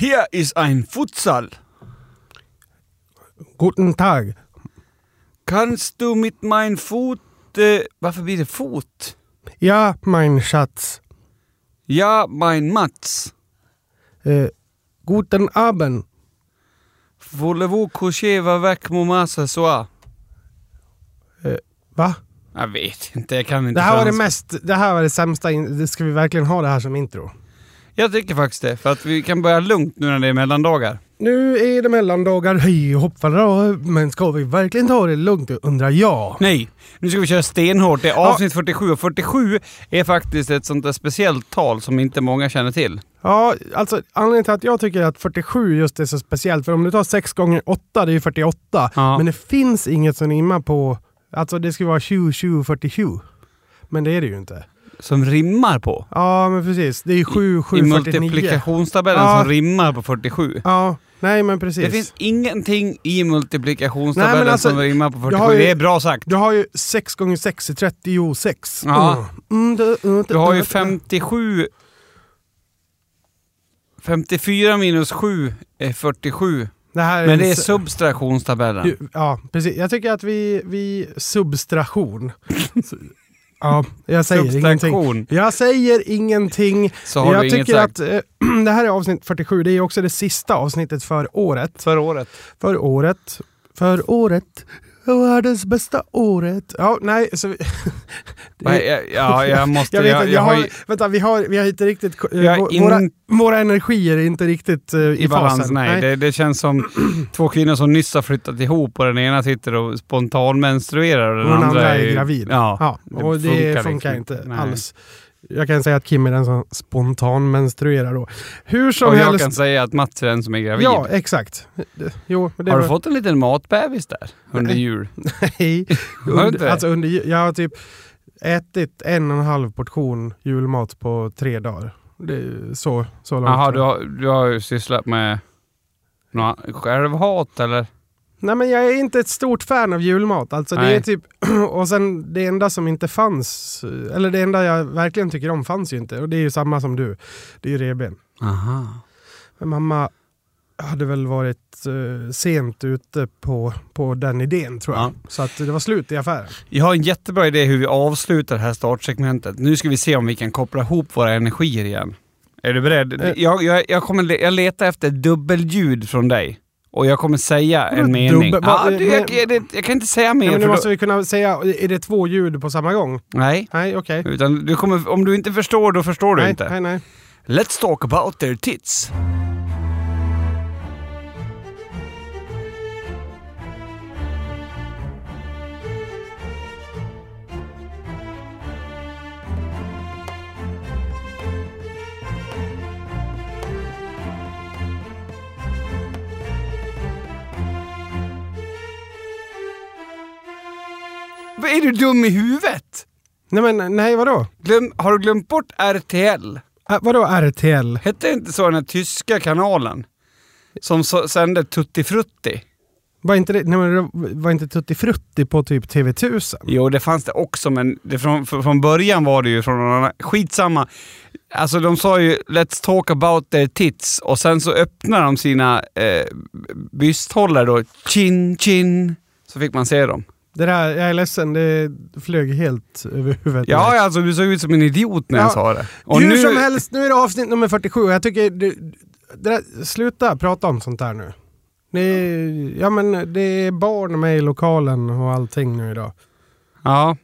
Hier ist ein Futsal. Guten Tag. Kannst du mit mein Fot... varför blir det fot? Ja, mein Schatz. Ja, mein Mats. Guten Abend. Voulez-vous coucher avec mon massa soir? Va? Jag vet inte, jag kan inte Det här var franska. det här var det sämsta. Ska vi verkligen ha det här som intro? Jag tycker faktiskt det, för att vi kan börja lugnt nu när det är mellandagar. Nu är det mellandagar, hej hoppfallra, men ska vi verkligen ta det lugnt, undrar jag. Nej, nu ska vi köra stenhårt. Det är avsnitt 47 och 47 är faktiskt ett sånt där speciellt tal som inte många känner till. Ja, alltså anledningen till att jag tycker att 47 just är så speciellt, för om du tar 6 gånger 8, det är ju 48. Ja. Men det finns inget som rimmar på, alltså det ska vara 20, 20, 47. Men det är det ju inte. Som rimmar på? Ja, men precis. Det är 7, 7, I 49. multiplikationstabellen som rimmar på 47. Ja, nej men precis. Det finns ingenting i multiplikationstabellen Nej, men alltså, som rimmar på 47. Det är bra sagt. Du har ju 6 gånger 6 är 36. Ja. Du har ju 57... 54 minus 7 är 47. Men det är subtraktionstabellen. Ja, precis. Jag tycker att vi subtraktion. Ja, jag säger ingenting. Jag säger ingenting. Så har jag du inget tycker sagt. att det här är avsnitt 47. Det är också det sista avsnittet för året. För året. Världens bästa året. Ja, nej. Så jag måste... Vänta, vi har inte riktigt... Våra energier är inte riktigt i balans. fasen. Nej. Det känns som två kvinnor som nyss har flyttat ihop och den ena sitter och spontanmenstruerar och den andra är gravid. Ja, och det funkar inte alls. Jag kan säga att Kim är den som spontanmenstruerar då. Hur som och jag helst... kan säga att Mats är den som är gravid. Ja, exakt. Har du fått en liten matbebis där under jul? Nej. Jag har typ ätit 1,5 portion julmat på 3 dagar. Det är så långt. Jaha, du har ju sysslat med självhat eller? Nej, men jag är inte ett stort fan av julmat. Alltså det är typ, och sen det enda som inte fanns, eller det enda jag verkligen tycker om fanns ju inte. Och det är ju samma som du. Det är ju revben. Aha. Men mamma hade väl varit sent ute på den idén, tror jag. Ja. Så att det var slut i affären. Jag har en jättebra idé hur vi avslutar det här startsegmentet. Nu ska vi se om vi kan koppla ihop våra energier igen. Är du beredd? Jag letar efter dubbelljud från dig. Och jag kommer säga en mening. Jag kan inte säga mer. Men nu måste vi kunna säga, är det 2 ljud på samma gång? Nej. Nej, okej. Okay. Utan om du inte förstår, då förstår du inte. Nej. Let's talk about their tits. Är du dum i huvudet? Nej, vadå? Har du glömt bort RTL? Vadå RTL? Hette inte så den här tyska kanalen som sände Tutti Frutti? Var inte Tutti Frutti på typ TV1000? Jo, det fanns det också, men från början var det ju från någon annan. Skitsamma. Alltså de sa ju let's talk about their tits och sen så öppnar de sina bysthållare då. Chin, chin. Så fick man se dem. Det där, jag är ledsen, det flög helt över huvudet. Ja, alltså du såg ut som en idiot när jag sa det. Och hur som helst, nu är det avsnitt nummer 47. Jag tycker, sluta prata om sånt här nu. Det är barn med i lokalen och allting nu idag. Ja.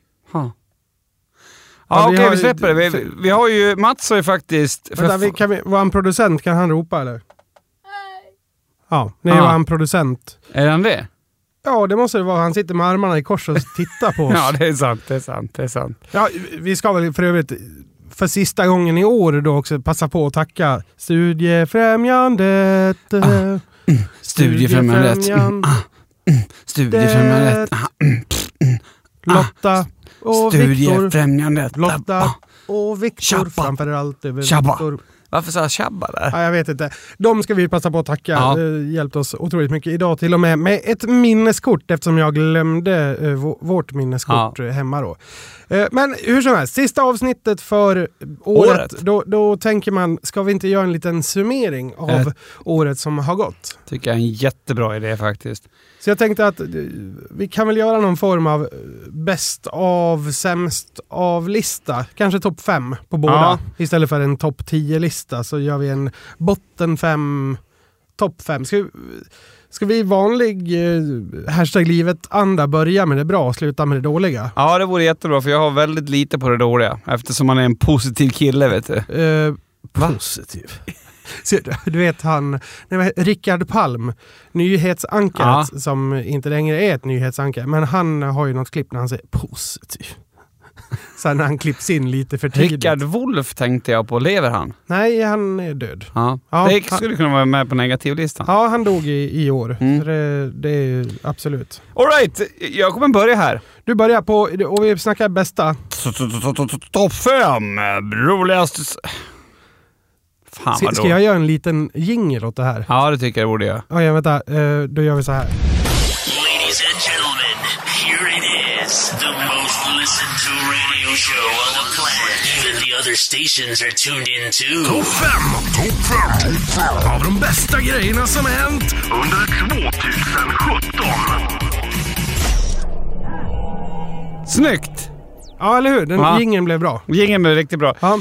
Ja, okej, vi släpper det. Vi har ju, Mats har ju faktiskt... Var han producent? Kan han ropa eller? Nej. Ja, var han producent. Är han det? Ja, det måste det vara. Han sitter med armarna i kors och tittar på oss. Ja, det är sant. Ja, vi ska väl för övrigt för sista gången i år då också passa på att tacka Studiefrämjandet. Studiefrämjandet. Lotta och Studiefrämjandet. Lotta och Viktor framför allt över Viktor. Varför sa jag tjabba där? Ja, jag vet inte. De ska vi passa på att tacka. Ja. Hjälpt oss otroligt mycket idag till och med ett minneskort eftersom jag glömde vårt minneskort hemma då. Men hur som helst, sista avsnittet för året. Då tänker man, ska vi inte göra en liten summering av året som har gått? Tycker jag är en jättebra idé faktiskt. Så jag tänkte att vi kan väl göra någon form av bäst av, sämst av lista. Kanske topp 5 på båda. Ja. Istället för en topp 10-lista så gör vi en botten 5, topp 5. Ska vi vanlig #livet anda börja med det bra och sluta med det dåliga? Ja, det vore jättebra för jag har väldigt lite på det dåliga. Eftersom man är en positiv kille, vet du. Positiv? Du vet Rickard Palm, nyhetsankaret som inte längre är ett nyhetsankare, men han har ju något klipp när han säger positiv. Sen när han klipps in lite för tidigt. Rickard Wolff tänkte jag på, lever han? Nej, han är död. Ja. Det skulle kunna vara med på negativlistan. Ja, han dog i år. Det är absolut. All right, jag kommer börja här. Du börjar på, och vi snackar bästa. Topp 5 roligaste... Ska jag göra en liten jingle åt det här? Ja, det tycker jag borde göra. Ja, vänta. Då gör vi så här. Ladies and gentlemen, here it is. The most listened to radio show on the planet. Even the other stations are tuned in too. Topp 5 av de bästa grejerna som hänt under 2017. Snyggt! Ja, eller hur? Den jingeln blev bra. Jingeln blev riktigt bra. Ja.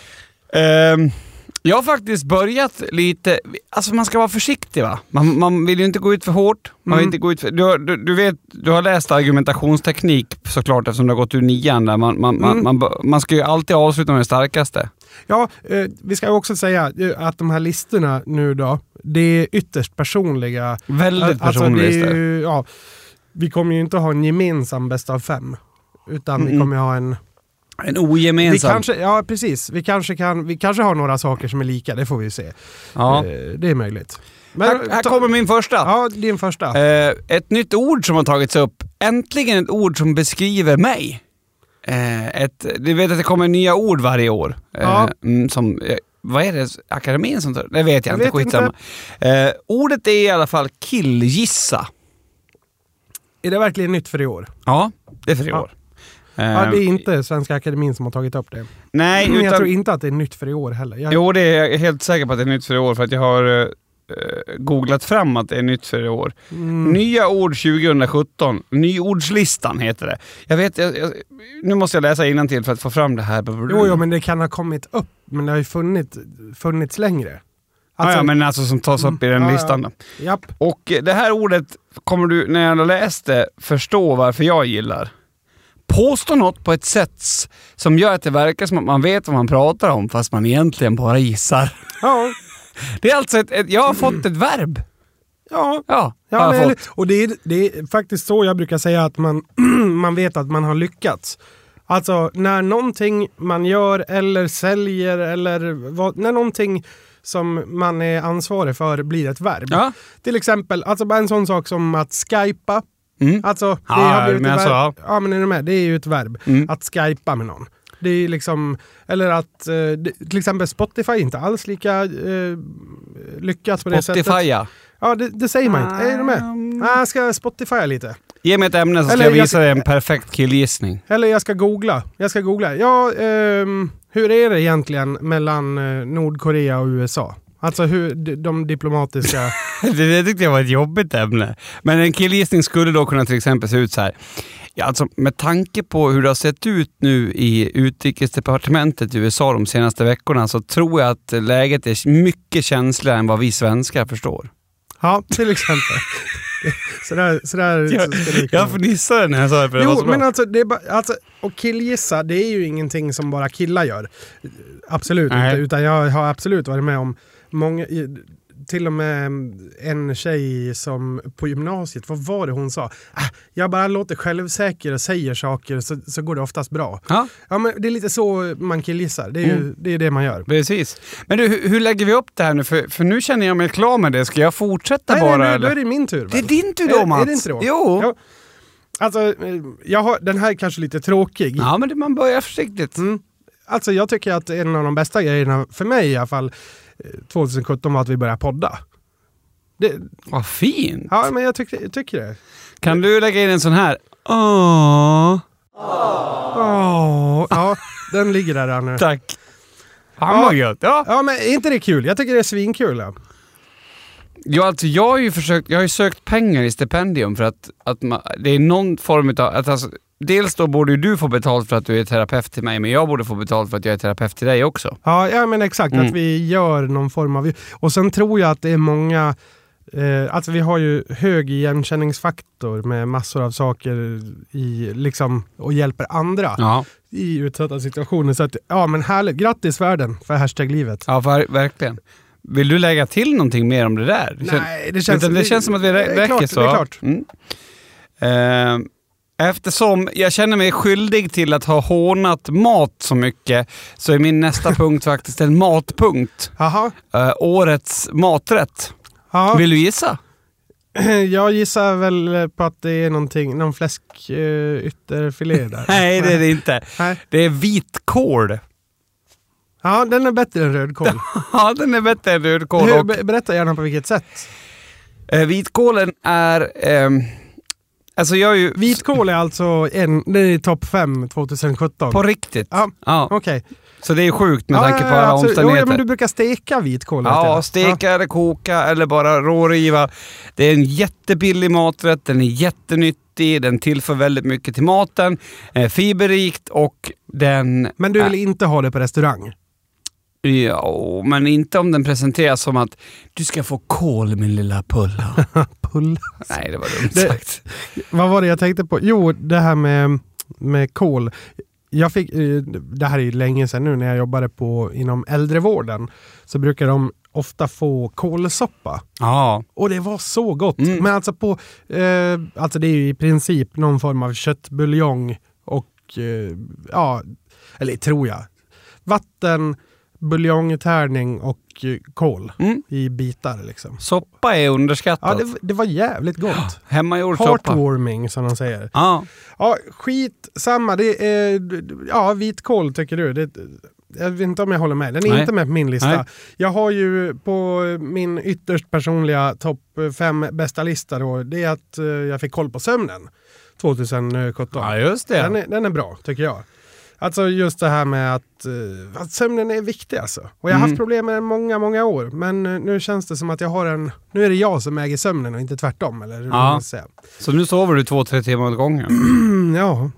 Jag har faktiskt börjat lite... Alltså man ska vara försiktig, va? Man vill ju inte gå ut för hårt. Man vill inte gå ut för, du vet, du har läst argumentationsteknik såklart eftersom du har gått ur 9 där. Man ska ju alltid avsluta med det starkaste. Ja, vi ska också säga att de här listorna nu då, det är ytterst personliga. Väldigt personliga listor. Ja, vi kommer ju inte ha en gemensam bästa av 5. Utan vi kommer ha en ogemensam. Ja, precis. Vi kanske har några saker som är lika, det får vi se. Ja. Det är möjligt. Men här kommer min första. Ja, din första. Ett nytt ord som har tagits upp. Äntligen ett ord som beskriver mig. Du vet att det kommer nya ord varje år. Som... Vad är det? Akademin som tar? Det vet jag inte. Skitsamma. Ordet är i alla fall killgissa. Är det verkligen nytt för i år? Ja, det är för i år. Ja, det är inte Svenska Akademin som har tagit upp det. Nej, men jag tror inte att det är nytt för i år heller. Jo, det är jag helt säker på att det är nytt för i år för att jag har googlat fram att det är nytt för i år. Nya ord 2017. Nyordslistan heter det. Jag vet, nu måste jag läsa innantill för att få fram det här. Jo, men det kan ha kommit upp. Men det har ju funnits längre. Alltså, men alltså som tas upp i den listan. Då. Japp. Och det här ordet kommer du, när jag läste, förstå varför jag gillar. Påstå något på ett sätt som gör att det verkar som att man vet vad man pratar om fast man egentligen bara gissar. Ja. Det är alltså jag har fått ett verb. Ja, och det är faktiskt så jag brukar säga att man vet att man har lyckats. Alltså när någonting man gör eller säljer eller när någonting som man är ansvarig för blir ett verb. Ja. Till exempel, alltså bara en sån sak som att skypa. Alltså, det har blivit ett verb. Ja, men är du med? Det är ju ett verb. Att skypa med någon. Det är liksom, eller att till exempel Spotify är inte alls lika lyckat på det sättet. Spotify, ja. Ja, det säger man inte. Är du med? Jag ska Spotify lite. Ge mig ett ämne så ska jag visa dig en perfekt killgissning. Eller jag ska googla. Ja, hur är det egentligen mellan Nordkorea och USA? Alltså hur de diplomatiska... det tyckte jag var ett jobbigt ämne. Men en killgissning skulle då kunna till exempel se ut så här. Ja, alltså med tanke på hur det har sett ut nu i utrikesdepartementet i USA de senaste veckorna så tror jag att läget är mycket känsligare än vad vi svenskar förstår. Ja, till exempel. sådär jag fnissade när jag sa det. Jo, men alltså, det är bara, och killgissa, det är ju ingenting som bara killar gör. Absolut inte, utan jag har absolut varit med om många, till och med en tjej som på gymnasiet, vad var det hon sa? Jag bara låter självsäker och säger saker så går det oftast bra. Ja, men det är lite så man killgissar. Det är det man gör. Precis. Men du, hur lägger vi upp det här nu? För nu känner jag mig klar med det. Ska jag fortsätta bara? Nej, då är det min tur. Väl? Det är din tur då, Mats. Är det inte då? Jo. Ja. Alltså, den här är kanske lite tråkig. Ja, men man börjar försiktigt. alltså jag tycker att en av de bästa grejerna för mig i alla fall 2017 var att vi började podda. Vad fint! Ja, men jag tycker det. Kan du lägga in en sån här? Ja, den ligger där nu. Tack. Fan vad gött. Ja, men är inte det kul? Jag tycker det är svinkul. Ja. Ja, alltså jag har ju sökt pengar i stipendium för att det är någon form av... Alltså, dels då borde ju du få betalt för att du är terapeut till mig, men jag borde få betalt för att jag är terapeut till dig också. Ja men exakt. Att vi gör någon form av... Och sen tror jag att det är många... alltså vi har ju hög igenkänningsfaktor med massor av saker i, liksom, och hjälper andra i utsatta situationer. Så att, ja men härligt. Grattis världen för #livet. Ja, verkligen. Vill du lägga till någonting mer om det där? Nej, det känns som att vi räcker så. Det är klart. Eftersom jag känner mig skyldig till att ha hånat mat så mycket, så är min nästa punkt faktiskt en matpunkt. Aha. Årets maträtt. Aha. Vill du gissa? Jag gissar väl på att det är någon fläsk ytterfilé där. Nej, det är det inte. Nej. Det är vitkål. Ja, den är bättre än rödkål. Ja, den är bättre än rödkål. Berätta gärna på vilket sätt. Vitkålen är... alltså vitkål är alltså det är topp 5 2017. På riktigt? Ja. Okej. Så det är sjukt med tanke på alla omständigheter. Jo, men du brukar steka vitkål. Ja, steka eller koka eller bara råriva. Det är en jättebillig maträtt, den är jättenyttig, den tillför väldigt mycket till maten, fiberrikt och den... Men du vill inte ha det på restaurang? Ja, men inte om den presenteras som att du ska få kål, min lilla pulla. Pulla? Nej, det var dumt sagt. Vad var det jag tänkte på? Jo, det här med kål. Jag fick, det här är ju länge sedan nu när jag jobbade inom äldrevården, så brukar de ofta få kålsoppa. Ja. Och det var så gott. Men alltså alltså det är ju i princip någon form av köttbuljong och eller tror jag. Vatten, buljongtärning och kål i bitar liksom. Soppa är underskattat. Ja, det var jävligt gott. Hemmagjord soppa. Heartwarming som de säger. Ja. Ja, skit samma. Det är vitkål tycker du. Jag vet inte om jag håller med. Den är inte med på min lista. Nej. Jag har ju på min ytterst personliga topp 5 bästa lista då, det är att jag fick koll på sömnen 2017. Ja, just det. Den är bra tycker jag. Alltså just det här med att sömnen är viktig alltså. Och jag har haft problem med den många år. Men nu känns det som att jag har nu är det jag som äger sömnen och inte tvärtom. Eller hur man säga. Så nu sover du 2-3 timmar åt gången? Ja.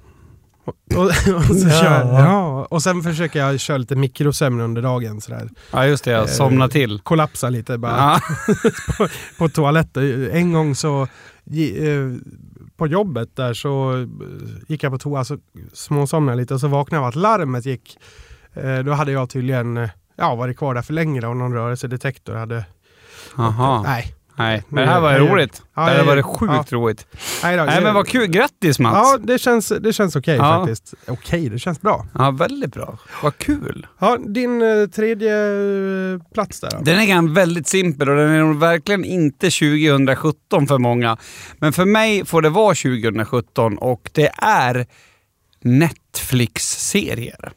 Och sen försöker jag köra lite mikrosömn under dagen. Sådär. Ja just det, jag somnar till. Kollapsa lite bara på toaletten. En gång så... på jobbet där så gick jag på toa, så småsomnade lite och så vaknade jag av att larmet gick. Då hade jag tydligen varit kvar där för längre och någon rörelsedetektor hade... Aha. Nej, men det här var roligt. Det här var sjukt roligt. Nej, men vad kul. Grattis Mats. Ja, det känns okej faktiskt. Okej, det känns bra. Ja, väldigt bra. Vad kul. Ja, din tredje plats där då? Den är väldigt simpel och den är nog verkligen inte 2017 för många. Men för mig får det vara 2017 och det är Netflix-serier.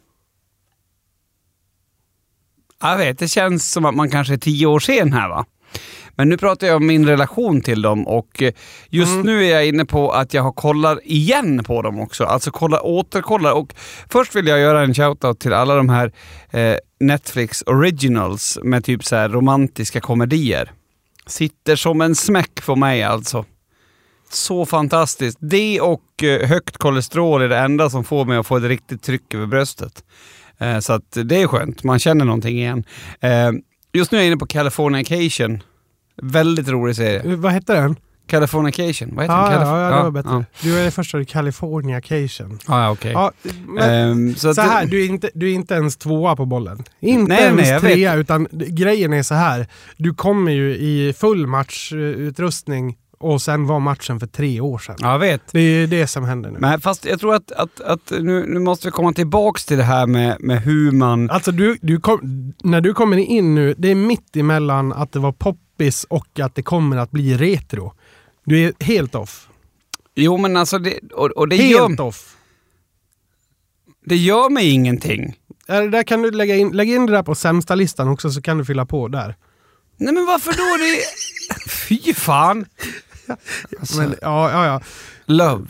Jag vet, det känns som att man kanske är 10 år sen här va? Men nu pratar jag om min relation till dem och just nu är jag inne på att jag har kollat igen på dem också. Alltså återkollar. Och först vill jag göra en shoutout till alla de här Netflix originals med typ så här romantiska komedier. Sitter som en smäck på mig alltså. Så fantastiskt. Det och högt kolesterol är det enda som får mig att få ett riktigt tryck över bröstet. Så att det är skönt. Man känner någonting igen. Just nu är jag inne på Californication. Väldigt rolig serie. Vad heter den? Californication. Vad heter den? Ja, det var bättre. Ja. Du är först av Californication. Ja, okej. Ja, så här, du är inte ens 2 på bollen. Inte ens 3, utan grejen är så här. Du kommer ju i full matchutrustning och sen var matchen för 3 år sedan. Jag vet. Det är det som händer nu. Men fast jag tror att nu måste vi komma tillbaks till det här med hur man... Alltså när du kommer in nu, det är mitt emellan att det var poppis och att det kommer att bli retro. Du är helt off. Jo men alltså det helt off. Det gör mig ingenting. Där kan du lägga in det där på sämsta listan också, så kan du fylla på där. Nej, men varför då? Fy fan! Alltså. Men, ja. Love.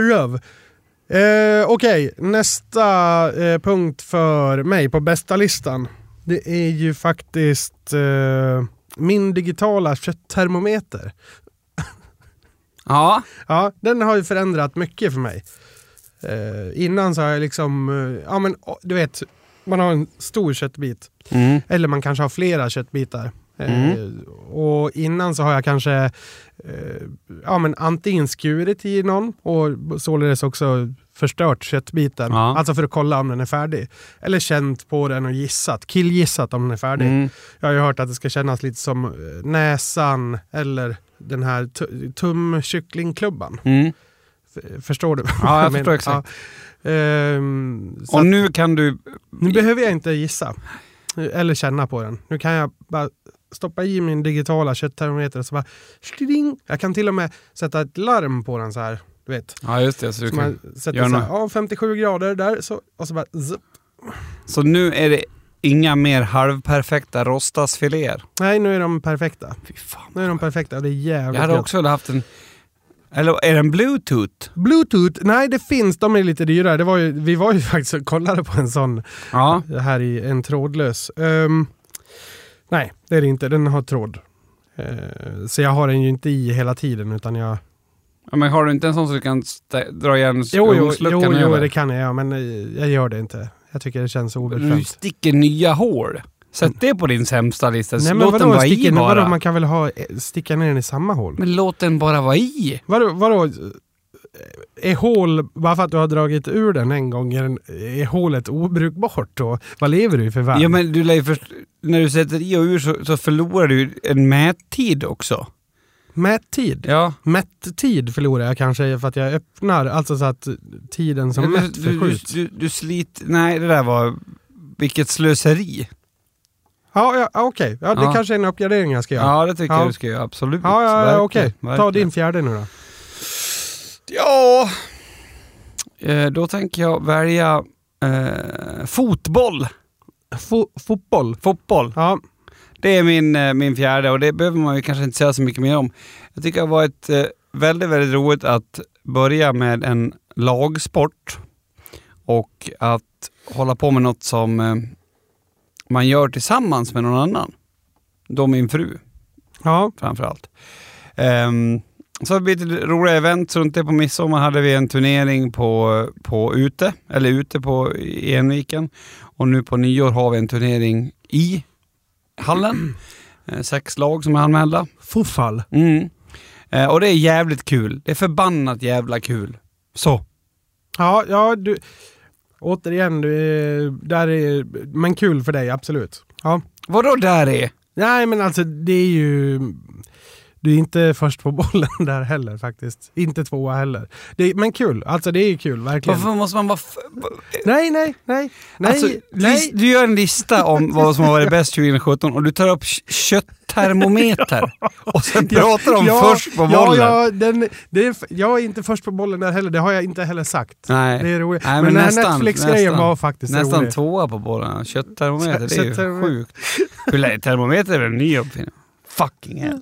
Okej, nästa punkt för mig på bästa listan. Det är ju faktiskt min digitala kötttermometer. Ja. Ja, den har ju förändrat mycket för mig. Innan så har jag liksom, du vet, man har en stor köttbit. Eller man kanske har flera köttbitar. Och innan så har jag kanske antingen skurit i någon och således också förstört köttbiten. Alltså för att kolla om den är färdig. Eller känt på den och killgissat om den är färdig. Jag har ju hört att det ska kännas lite som näsan eller den här tumkycklingklubban. Förstår du? Ja, jag förstår exakt. Och nu kan du... Nu behöver jag inte gissa. Eller känna på den. Nu kan jag bara stoppa i min digitala kötttermometer och så bara... Jag kan till och med sätta ett larm på den så här. Du vet. Ja, just det. Så du kan sätta så här, 57 grader där. Och så bara... Så nu är det inga mer halvperfekta rostasfiléer? Nej, nu är de perfekta. Fy fan. Nu är de perfekta. Det är jävligt. Jag hade också velat haft en... Eller är den Bluetooth? Bluetooth? Nej, det finns. De är lite dyrare. Vi var ju faktiskt och kollade på en sån här i en trådlös. Nej, det är det inte. Den har tråd. Så jag har den ju inte i hela tiden, utan jag... Ja, men har du inte en sån så du kan dra igen Jo, det kan jag, men jag gör det inte. Jag tycker det känns obekvämt. Du sticker nya hål. Sätt det på din sämsta lista. Nej, men låt den vara i bara. Vadå, man kan väl sticka ner den i samma hål? Men låt den bara vara i. Vadå? Är hål, bara för att du har dragit ur den en gång, är hålet obrukbart då? Vad lever du i för värld? Ja, men när du sätter i och ur så förlorar du en mättid också. Mättid? Ja. Mättid förlorar jag kanske för att jag öppnar, alltså så att tiden som mätt förskjuts. Du sliter... Nej, det där var... Vilket slöseri. Ja, okej. Ja, det kanske är en uppgradering jag ska göra. Ja, det tycker jag du ska göra, absolut. Ja, okej. Ta din fjärde nu då. Ja, då tänker jag välja fotboll. Fotboll. Ja. Det är min fjärde, och det behöver man ju kanske inte säga så mycket mer om. Jag tycker det har varit väldigt, väldigt roligt att börja med en lagsport och att hålla på med något som man gör tillsammans med någon annan. Då min fru. Ja. Framförallt. Så det blir ett roliga event. Runt det på midsommar hade vi en turnering på ute på Enviken. Och nu på nyår har vi en turnering i hallen. 6 lag som är anmälda. Fotboll. Och det är jävligt kul. Det är förbannat jävla kul. Så. Ja, du... Återigen, där är... Men kul för dig, absolut. Ja. Vadå där är? Nej, men alltså det är ju... Du är inte först på bollen där heller faktiskt. Inte 2 heller. Men kul. Alltså det är ju kul, verkligen. Varför måste man vara... Nej. Alltså, du gör en lista om vad som har varit bäst 2017 och du tar upp kötttermometer och sen pratar om först på bollen. Jag är inte först på bollen där heller. Det har jag inte heller sagt. Nej. Det är roligt. Nej, men den här Netflix-grejen var faktiskt nästan rolig. 2 på bollen. Kötttermometer, det är ju sjukt. Termometer är väl en ny uppfinning. Fucking hell.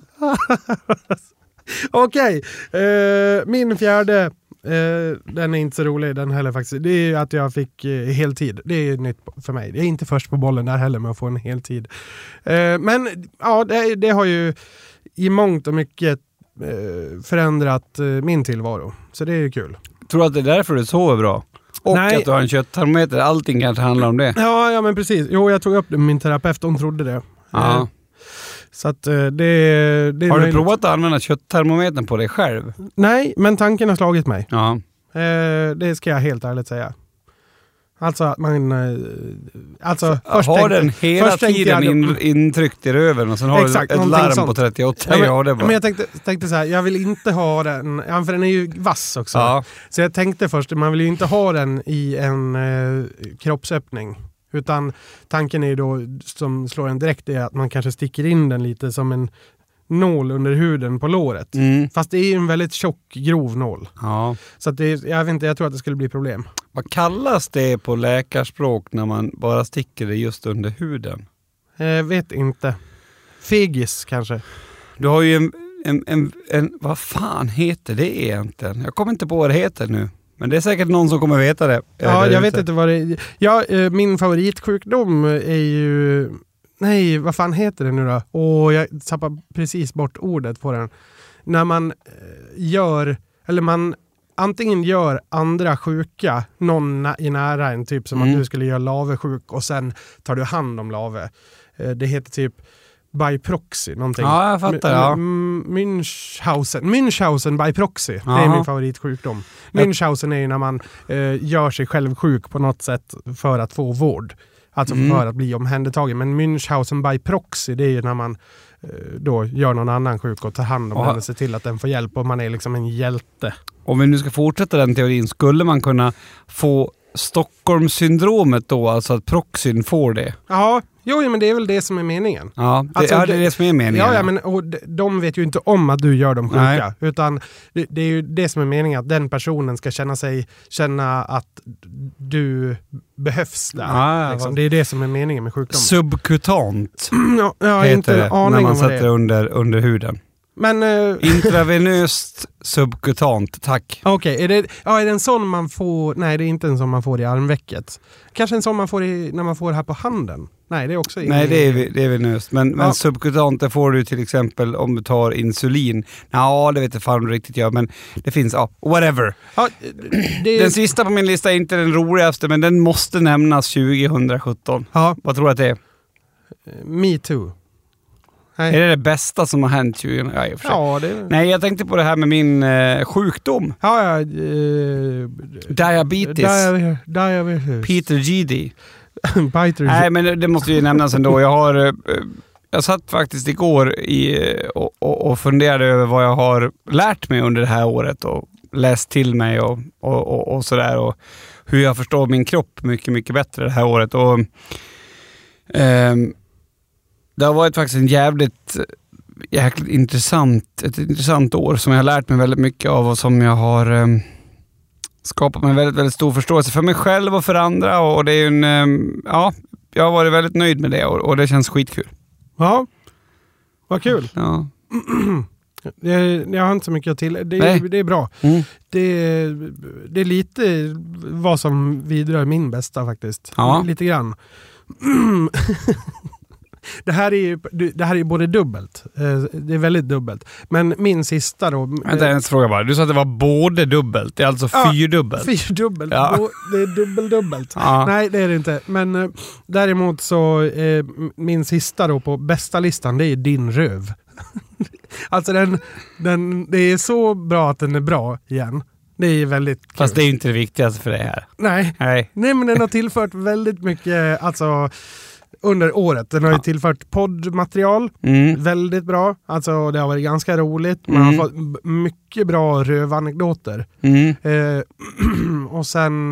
Okej. Min fjärde, den är inte så rolig den heller faktiskt. Det är att jag fick heltid. Det är nytt för mig. Det är inte först på bollen där heller med att få en heltid. Men ja, det har ju i mångt och mycket förändrat min tillvaro. Så det är ju kul. Tror du att det är därför du sover bra? Och att du har en kötttermometer. Allting kanske handlar om det. Ja, men precis. Jo, jag tog upp det med min terapeut. Hon trodde det. Ja. Så att det är har du provat att använda kötttermometern på dig själv? Nej, men tanken har slagit mig. Ja. Det ska jag helt ärligt säga. Alltså att man... har den hela tiden intryckt i röven och sen har du ett larm sånt på 38 grader bara. Men jag tänkte så här, jag vill inte ha den... Ja, för den är ju vass också. Ja. Så jag tänkte först, man vill ju inte ha den i en kroppsöppning. Utan tanken är ju då, som slår en direkt, är att man kanske sticker in den lite som en nål under huden på låret. Fast det är ju en väldigt tjock, grov nål. Ja. Så att jag tror att det skulle bli problem. Vad kallas det på läkarspråk när man bara sticker det just under huden? Vet inte. Fegis kanske. Du har ju en vad fan heter det egentligen? Jag kommer inte på vad det heter nu. Men det är säkert någon som kommer veta det. Ja, jag vet inte vad det är. Ja, min favoritsjukdom är ju... Nej, vad fan heter det nu då? Jag tappar precis bort ordet på den. När man man antingen gör andra sjuka, någon i nära en, typ som att du skulle göra Lave sjuk och sen tar du hand om Lave. Det heter typ by proxy, någonting. Ja, jag fattar. Ja. Münchhausen by proxy. Det är min favoritsjukdom. Münchhausen är ju när man gör sig själv sjuk på något sätt för att få vård. Alltså för att bli omhändertagen. Men Münchhausen by proxy, det är ju när man då gör någon annan sjuk och tar hand om den och ser till att den får hjälp och man är liksom en hjälte. Om vi nu ska fortsätta den teorin, skulle man kunna få Stockholmssyndromet då, alltså att proxyn får det? Ja, men det är väl det som är meningen. Ja, det är det som är meningen. Ja, men och de vet ju inte om att du gör dem sjuka. Nej. Utan det är ju det som är meningen, att den personen ska känna att du behövs där. Ja, liksom. Det är det som är meningen med sjukdom. Subkutant heter inte en aning när man om sätter under huden. Men, intravenöst subkutant, tack. Okej, är det en sån man får? Nej, det är inte en sån man får i armvecket. Kanske en sån man får när man får här på handen. Nej, det är också... Nej, det är venöst. Men subkutant, det får du till exempel om du tar insulin. Ja, det vet jag fan riktigt jag, men det finns, whatever. Ja, den sista på min lista är inte den roligaste, men den måste nämnas 2017. Ja. Vad tror du att det är? Me too. Nej. Är det bästa som har hänt 20? Ja, Nej, jag tänkte på det här med min sjukdom. Diabetes. Peter GD. Nej, men det måste ju nämnas ändå. Jag satt faktiskt igår och funderade över vad jag har lärt mig under det här året och läst till mig och sådär, och hur jag förstår min kropp mycket, mycket bättre det här året. Och det har varit faktiskt en jäkligt intressant år som jag har lärt mig väldigt mycket av och som jag har skapat mig väldigt, väldigt stor förståelse för mig själv och för andra, och det är jag har varit väldigt nöjd med det och det känns skitkul. Ja, vad kul. Ja. Jag har inte så mycket till. Det är bra. Det är lite vad som vidrör min bästa faktiskt. Ja. Lite grann. Det här är både dubbelt. Det är väldigt dubbelt. Men min sista då... Vänta, en fråga bara. Du sa att det var både dubbelt. Det är alltså fyrdubbelt. Fyrdubbelt. Ja. Det är dubbelt. Ja. Nej, det är det inte. Men däremot så min sista då på bästa listan, det är din röv. Alltså det är så bra att den är bra igen. Det är väldigt kul. Fast det är inte det viktigaste för det här. Nej, men den har tillfört väldigt mycket, alltså... Under året. Den har ju tillfört poddmaterial. Väldigt bra. Alltså det har varit ganska roligt. Man har fått mycket bra rövanekdoter. Och sen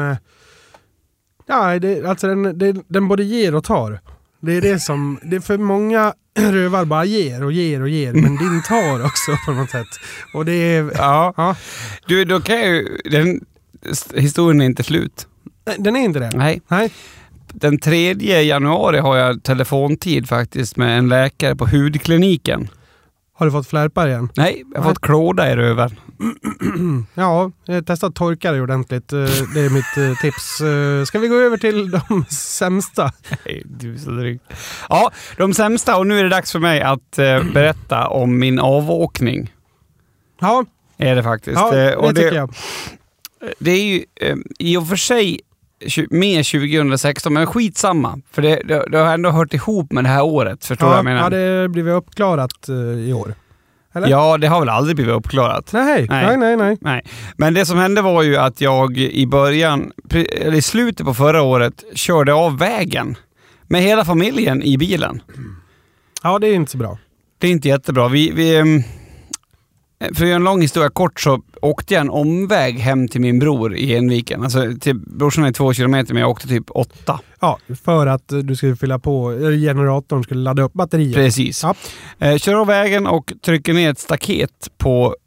den både ger och tar. Det är det som det är för många rövar bara ger, men din tar också på något sätt. Och det är ja. Du, då kan historien är inte slut. Den är inte det. Nej. Den 3 januari har jag telefontid faktiskt med en läkare på hudkliniken. Har du fått flärpar igen? Nej, jag har fått klåda i röven. Ja, jag har testat torka det ordentligt. Det är mitt tips. Ska vi gå över till de sämsta? Nej, du är så dryg. Ja, de sämsta, och nu är det dags för mig att berätta om min avåkning. Ja. Är det faktiskt. Ja, det tycker jag. Det är ju i och för sig med 2016, men skitsamma. För det har ändå hört ihop med det här året, förstår jag menar. Ja, det blivit uppklarat i år. Eller? Ja, det har väl aldrig blivit uppklarat. Nej. Men det som hände var ju att jag i slutet på förra året körde av vägen med hela familjen i bilen. Ja, det är inte så bra. Det är inte jättebra. För att göra en lång historia kort så åkte jag en omväg hem till min bror i Enviken. Alltså till brorsan är 2 kilometer men jag åkte typ 8. Ja, för att du skulle fylla på, generatorn skulle ladda upp batterier. Precis. Ja. Kör av vägen och trycker ner ett staket på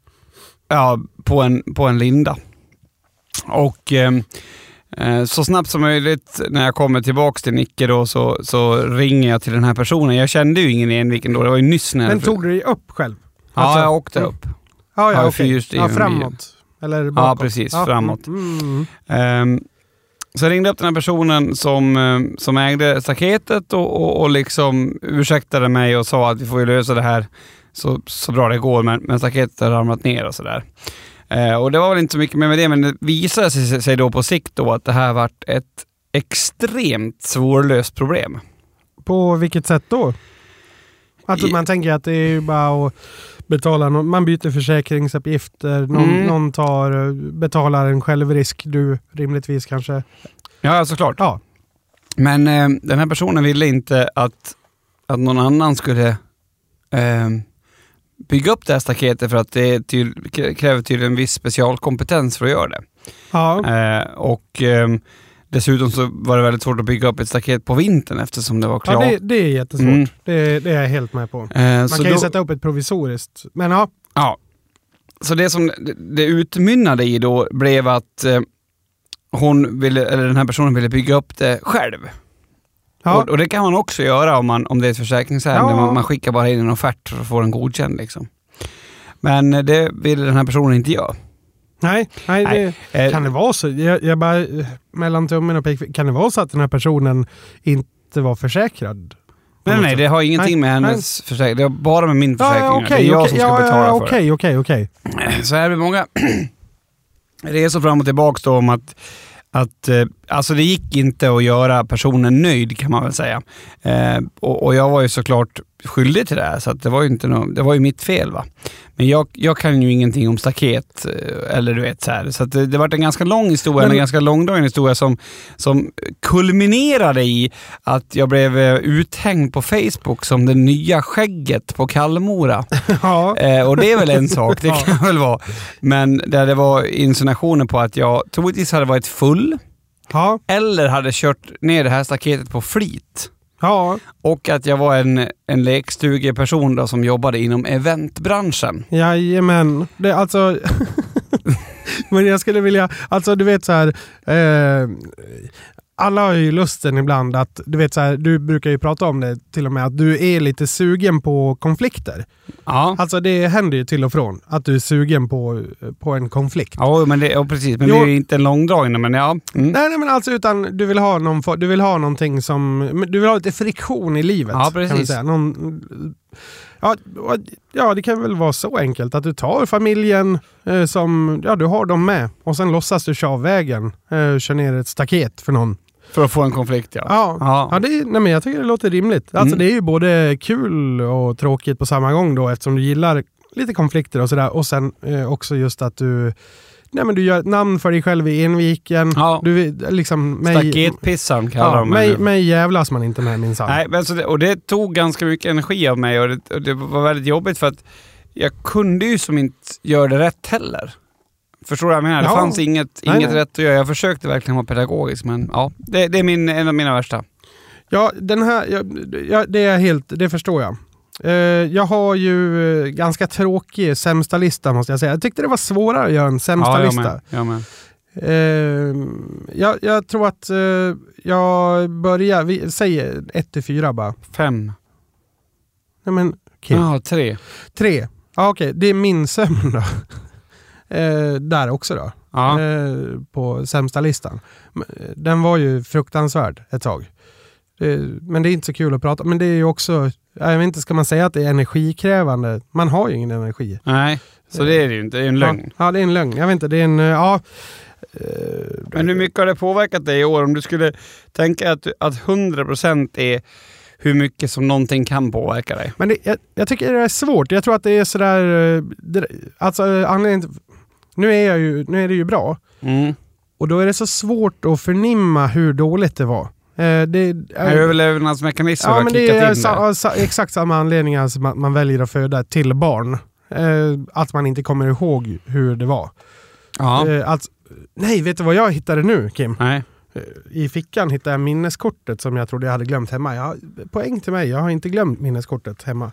en linda. Och så snabbt som möjligt när jag kommer tillbaka till Nicke då så ringer jag till den här personen. Jag kände ju ingen i Enviken då, det var ju nyss när Men tog du dig upp själv? Ja, jag åkte upp. Ja, okej. Ja, framåt. Eller bakåt. Ja, precis. Framåt. Så jag ringde upp den här personen som ägde staketet och liksom ursäktade mig och sa att vi får ju lösa det här så bra det går, men staketet har ramlat ner och sådär. Och det var väl inte så mycket med det, men det visade sig då på sikt då att det här varit ett extremt svårlöst problem. På vilket sätt då? Alltså man tänker att det är ju bara att betala, man byter försäkringsuppgifter, någon betalar en självrisk, du rimligtvis kanske. Ja, såklart. Ja. Men den här personen ville inte att någon annan skulle bygga upp det här staketet för att det kräver tydligen en viss specialkompetens för att göra det. Ja. Och dessutom så var det väldigt svårt att bygga upp ett staket på vintern eftersom det var klart. Ja, det är jättesvårt. Det är jag helt med på. Man kan ju sätta upp ett provisoriskt. Men ja. Ja. Så det som det utmynnade i då blev att den här personen ville bygga upp det själv. Ja. Och det kan man också göra om det är ett försäkringsärende. Ja. Man skickar bara in en offert för att få den godkänd liksom. Men det ville den här personen inte göra. Nej. Kan det vara så? Jag bara mellan tummen och pek, kan det vara så att den här personen inte var försäkrad? Nej, det har ingenting med hennes försäkring. Det har bara med min försäkring. Det är jag som ska betala för det. Okej. Så här är det många resor fram och tillbaka då om att alltså det gick inte att göra personen nöjd kan man väl säga. Och jag var ju såklart skyldig till det här, så att det var ju inte det var ju mitt fel va. Men jag kan ju ingenting om staket eller du vet så här. Så att det var en ganska lång historia, en ganska långdragen historia som kulminerade i att jag blev uthängd på Facebook som det nya skägget på Kallmora. Ja. Och det är väl en sak, det kan väl vara. Men där det var insinuationer på att jag troligtvis hade varit full. Ja. Eller hade kört ner det här staketet på flit. Ja. Och att jag var en lekstugeperson då som jobbade inom eventbranschen. Jajamän. Det alltså men jag skulle vilja, alltså du vet så här alla har ju lusten ibland att, du vet så här, du brukar ju prata om det till och med, att du är lite sugen på konflikter. Ja. Alltså det händer ju till och från att du är sugen på en konflikt. Ja, men precis. Men det är ju inte en långdragning, men ja. Mm. Nej, men alltså utan du vill ha någonting som, du vill ha lite friktion i livet. Ja, precis. Kan man säga. Ja, det kan väl vara så enkelt att du tar familjen som, du har dem med och sen låtsas du köra av vägen, kör ner ett staket för någon. För att få en konflikt, ja. Men jag tycker det låter rimligt. Alltså det är ju både kul och tråkigt på samma gång då, eftersom du gillar lite konflikter och sådär. Och sen också just att du gör ett namn för dig själv i Enviken. Ja. Du liksom staketpissan kallar de mig jävlas man inte med minsann. Nej, men och det tog ganska mycket energi av mig och det var väldigt jobbigt för att jag kunde ju som inte göra det rätt heller. Förstår du vad jag menar? Det fanns inget rätt att göra. Jag försökte verkligen vara pedagogisk, men ja, det är en av mina värsta. Ja, den här, det förstår jag. Jag har ju ganska tråkig sämsta lista måste jag säga. Jag tyckte det var svårare att göra en sämsta lista. Jag med. Jag tror att jag börjar, vi säger 1-4 bara. 5. Nej men, okej. Ja, 3. 3. Ja, okej. Det är min sömn då. Där också då. Ja. På sämsta listan. Den var ju fruktansvärd ett tag. Men det är inte så kul att prata. Men det är ju också, jag vet inte, ska man säga att det är energikrävande? Man har ju ingen energi. Nej, så det är det ju inte. Det är en lögn. Ja, det är en lögn. Jag vet inte, det är en, Men hur mycket har det påverkat dig i år? Om du skulle tänka att 100% är hur mycket som någonting kan påverka dig. Men jag tycker det är svårt. Jag tror att det är sådär, alltså anledningen, nu är det ju bra. Mm. Och då är det så svårt att förnimma hur dåligt det var. Överlevnadsmekanismer har kickat in där. Exakt samma anledning som att man väljer att föda till barn. att man inte kommer ihåg hur det var. Ja. Nej, vet du vad jag hittade nu, Kim? Nej. I fickan hittade jag minneskortet som jag trodde jag hade glömt hemma. Poäng till mig, jag har inte glömt minneskortet hemma.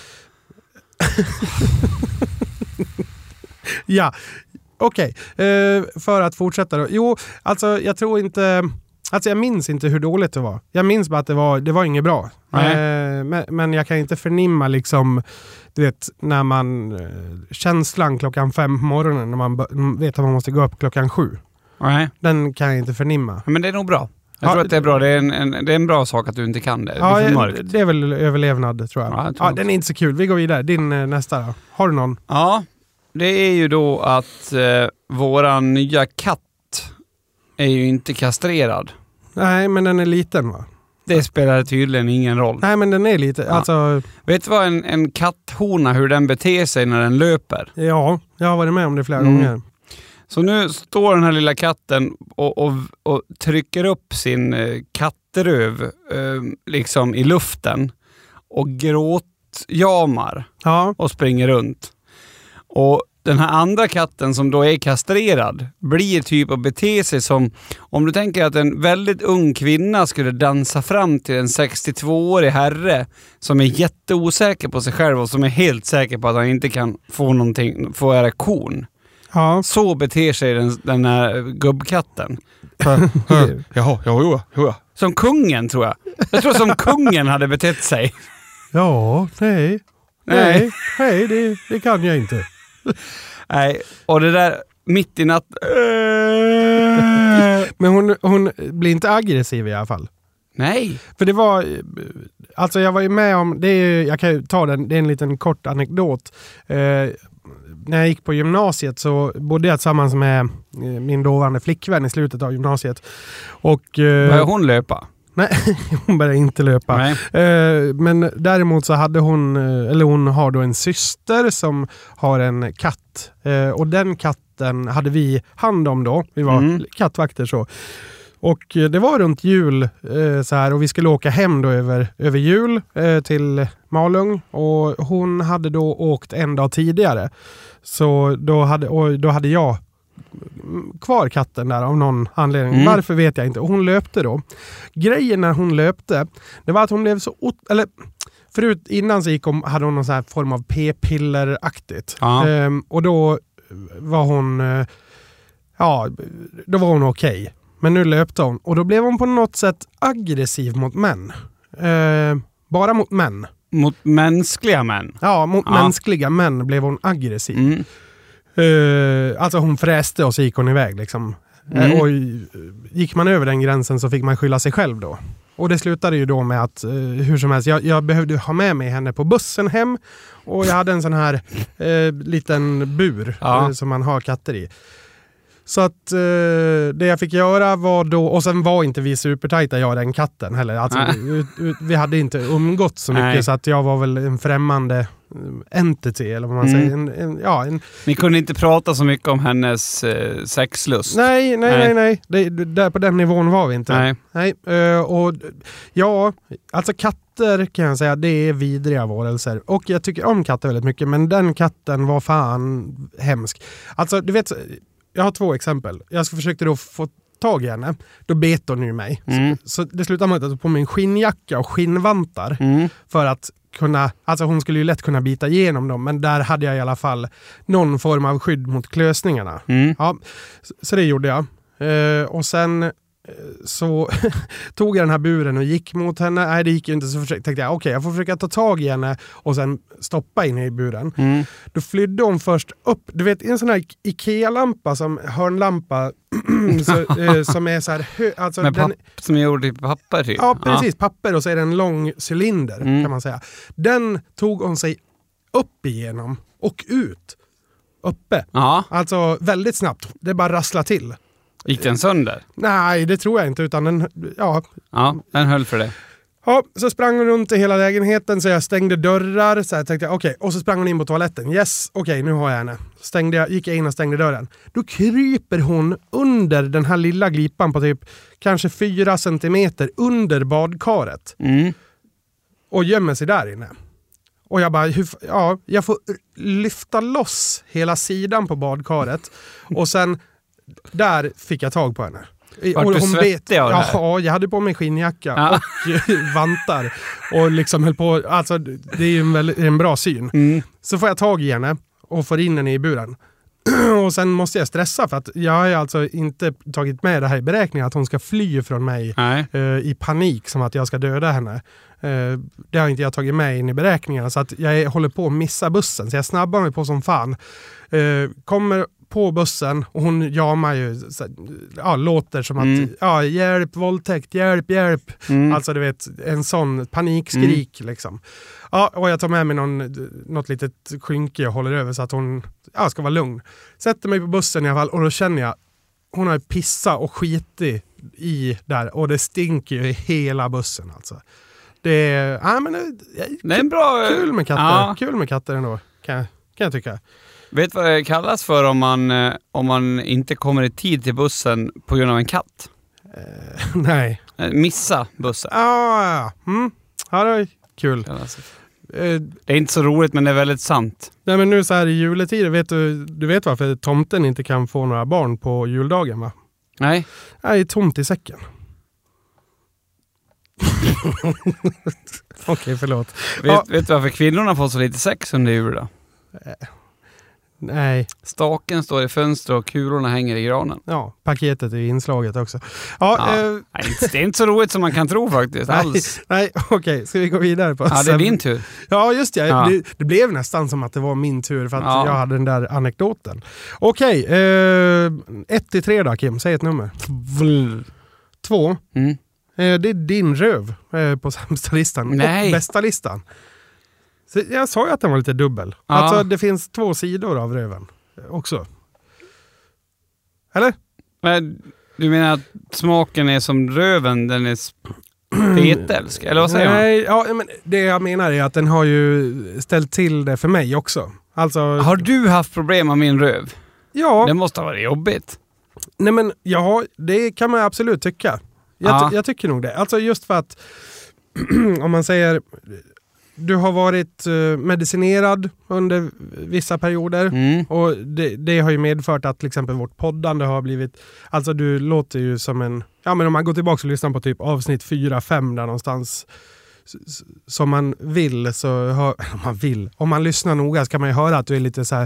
Ja, okej. För att fortsätta då. Jo, alltså jag tror inte... Alltså jag minns inte hur dåligt det var. Jag minns bara att det var inget bra. Men jag kan inte förnimma liksom, du vet, när man känslan 5:00 på morgonen när man vet att man måste gå upp 7:00. Nej. Den kan jag inte förnimma. Men det är nog bra. Jag tror att det är bra. Det är en bra sak att du inte kan det. Ja, det är för mörkt. Det är väl överlevnad, tror jag. Ja, den är inte så kul. Vi går vidare. Din nästa då. Har du någon? Ja, det är ju då att våran nya katt är ju inte kastrerad. Nej, men den är liten, va? Det spelar tydligen ingen roll. Nej, men den är lite. Ja. Alltså... Vet du vad en katthona, hur den beter sig när den löper? Ja, jag har varit med om det flera gånger. Så nu står den här lilla katten och trycker upp sin kattröv liksom i luften och gråtjamar och springer runt. Och den här andra katten som då är kastrerad blir typ att bete sig som, om du tänker att en väldigt ung kvinna skulle dansa fram till en 62-årig herre som är jätteosäker på sig själv och som är helt säker på att han inte kan få erektion. Ja. Så beter sig den här gubbkatten. Ja. Som kungen, tror jag. Jag tror som kungen hade betett sig. Ja, nej, det kan jag inte. Nej, och det där mitt i natt. Men hon blir inte aggressiv i alla fall. Nej. För det var, alltså jag var ju med om, jag kan ju ta den, det är en liten kort anekdot. När jag gick på gymnasiet så bodde jag tillsammans med min dåvarande flickvän i slutet av gymnasiet. Och började hon löpa? Nej, hon började inte löpa. Men däremot så hade hon har då en syster som har en katt. Och den katten hade vi hand om då. Vi var kattvakter så. Och det var runt jul så här, och vi skulle åka hem då över jul till Malung. Och hon hade då åkt en dag tidigare. Så då hade jag kvar katten där av någon anledning. Varför vet jag inte. Och hon löpte då. Grejen när hon löpte, det var att hon blev så... förut innan så hade hon någon sån här form av p-piller-aktigt. Och då var hon... då var hon okej. Men nu löpte hon. Och då blev hon på något sätt aggressiv mot män. Bara mot män. Mot mänskliga män? Ja, mot mänskliga män blev hon aggressiv. Alltså hon fräste och så gick hon iväg liksom. Och gick man över den gränsen så fick man skylla sig själv då. Och det slutade ju då med att hur som helst, jag behövde ha med mig henne på bussen hem. Och jag hade en sån här liten bur som man har katter i. Så att det jag fick göra var då, och sen var inte vi supertajta, jag och den katten heller. Alltså, vi hade inte umgått så mycket. Så att jag var väl en främmande entity, eller vad man säger. Ni kunde inte prata så mycket om hennes sexlust. Nej. Där på den nivån var vi inte. Nej. Och ja, alltså katter kan jag säga, det är vidriga varelser. Och jag tycker om katter väldigt mycket, men den katten var fan hemsk. Alltså, du vet... Jag har 2 exempel. Jag försökte då få tag i henne. Då bet hon ju mig. Så det slutade med att jag tog på mig en skinnjacka och skinnvantar. För att kunna... Alltså hon skulle ju lätt kunna bita igenom dem. Men där hade jag i alla fall någon form av skydd mot klösningarna. Ja, så det gjorde jag. Och sen så tog jag den här buren och gick mot henne. Nej, det gick ju inte, så tänkte jag okej, jag får försöka ta tag i henne och sen stoppa in i buren. Då flydde hon först upp, du vet, en sån här Ikea-lampa, som hörnlampa som är så här alltså som är gjord i papper typ. Ja, precis, papper, och så är det en lång cylinder kan man säga. Den tog hon sig upp igenom och ut uppe. Alltså väldigt snabbt. Det bara rassla till. Gick den sönder? Nej, det tror jag inte, utan den den höll för det. Ja, så sprang hon runt i hela lägenheten, så jag stängde dörrar, så jag tänkte okej, och så sprang hon in på toaletten. Yes, okej, nu har jag henne. Gick jag in och stängde dörren. Då kryper hon under den här lilla glipan på typ kanske 4 centimeter under badkaret. Och gömmer sig där inne. Och jag bara, jag får lyfta loss hela sidan på badkaret. Och sen, där fick jag tag på henne. Vart du svettig av det här? Ja, jag hade på mig skinnjacka och vantar. Och liksom höll på, alltså det är ju en bra syn. Så får jag tag i henne och får in henne i buren. Och sen måste jag stressa för att jag har alltså inte tagit med det här i beräkningen att hon ska fly från mig i panik som att jag ska döda henne. Det har inte jag tagit med in i beräkningarna så att jag håller på att missa bussen så jag snabbar mig på som fan. Kommer på bussen och hon jamar ju låter som att hjälp, våldtäkt, hjälp. Alltså du vet, en sån panikskrik liksom. Ja, och jag tar med mig något litet skynke och håller över så att hon ska vara lugn. Sätter mig på bussen i alla fall och då känner jag hon har pissat och skitit i där och det stinker ju i hela bussen alltså. Det är en bra kul med katter. Ja. Kul med katter ändå, kan jag tycka. Vet vad det kallas för om man inte kommer i tid till bussen på grund av en katt? Nej. Missa bussen. Ja, det är kul. Det är inte så roligt men det är väldigt sant. Nej, men nu så här i juletid, du vet varför tomten inte kan få några barn på juldagen, va? Nej. Det är tomt i säcken. Okej, förlåt. Vet du varför kvinnorna får så lite sex under jul då? Nej. Staken står i fönstret och kulorna hänger i granen. Ja, paketet är inslaget också. Det är inte så roligt som man kan tro faktiskt. Nej, okej. Ska vi gå vidare på? Ja, det är din tur. Ja, just det. Ja. Det blev nästan som att det var min tur för att jag hade den där anekdoten. Okej, 1-3 då, Kim. Säg ett nummer. 2. Det är din röv på sämsta listan. Nej. Och bästa listan. Så jag sa ju att den var lite dubbel. Ja. Alltså det finns 2 sidor av röven också. Eller? Men du menar att smaken är som röven, den är spetälsk? Eller vad säger man? Nej, men det jag menar är att den har ju ställt till det för mig också. Alltså, har du haft problem med min röv? Ja. Det måste ha varit jobbigt. Nej men det kan man absolut tycka. Jag tycker nog det. Alltså just för att om man säger du har varit medicinerad under vissa perioder och det har ju medfört att till exempel vårt poddande har blivit, alltså du låter ju som en, men om man går tillbaka och lyssnar på typ avsnitt 4-5 där någonstans som man vill om man lyssnar noga så kan man ju höra att du är lite så här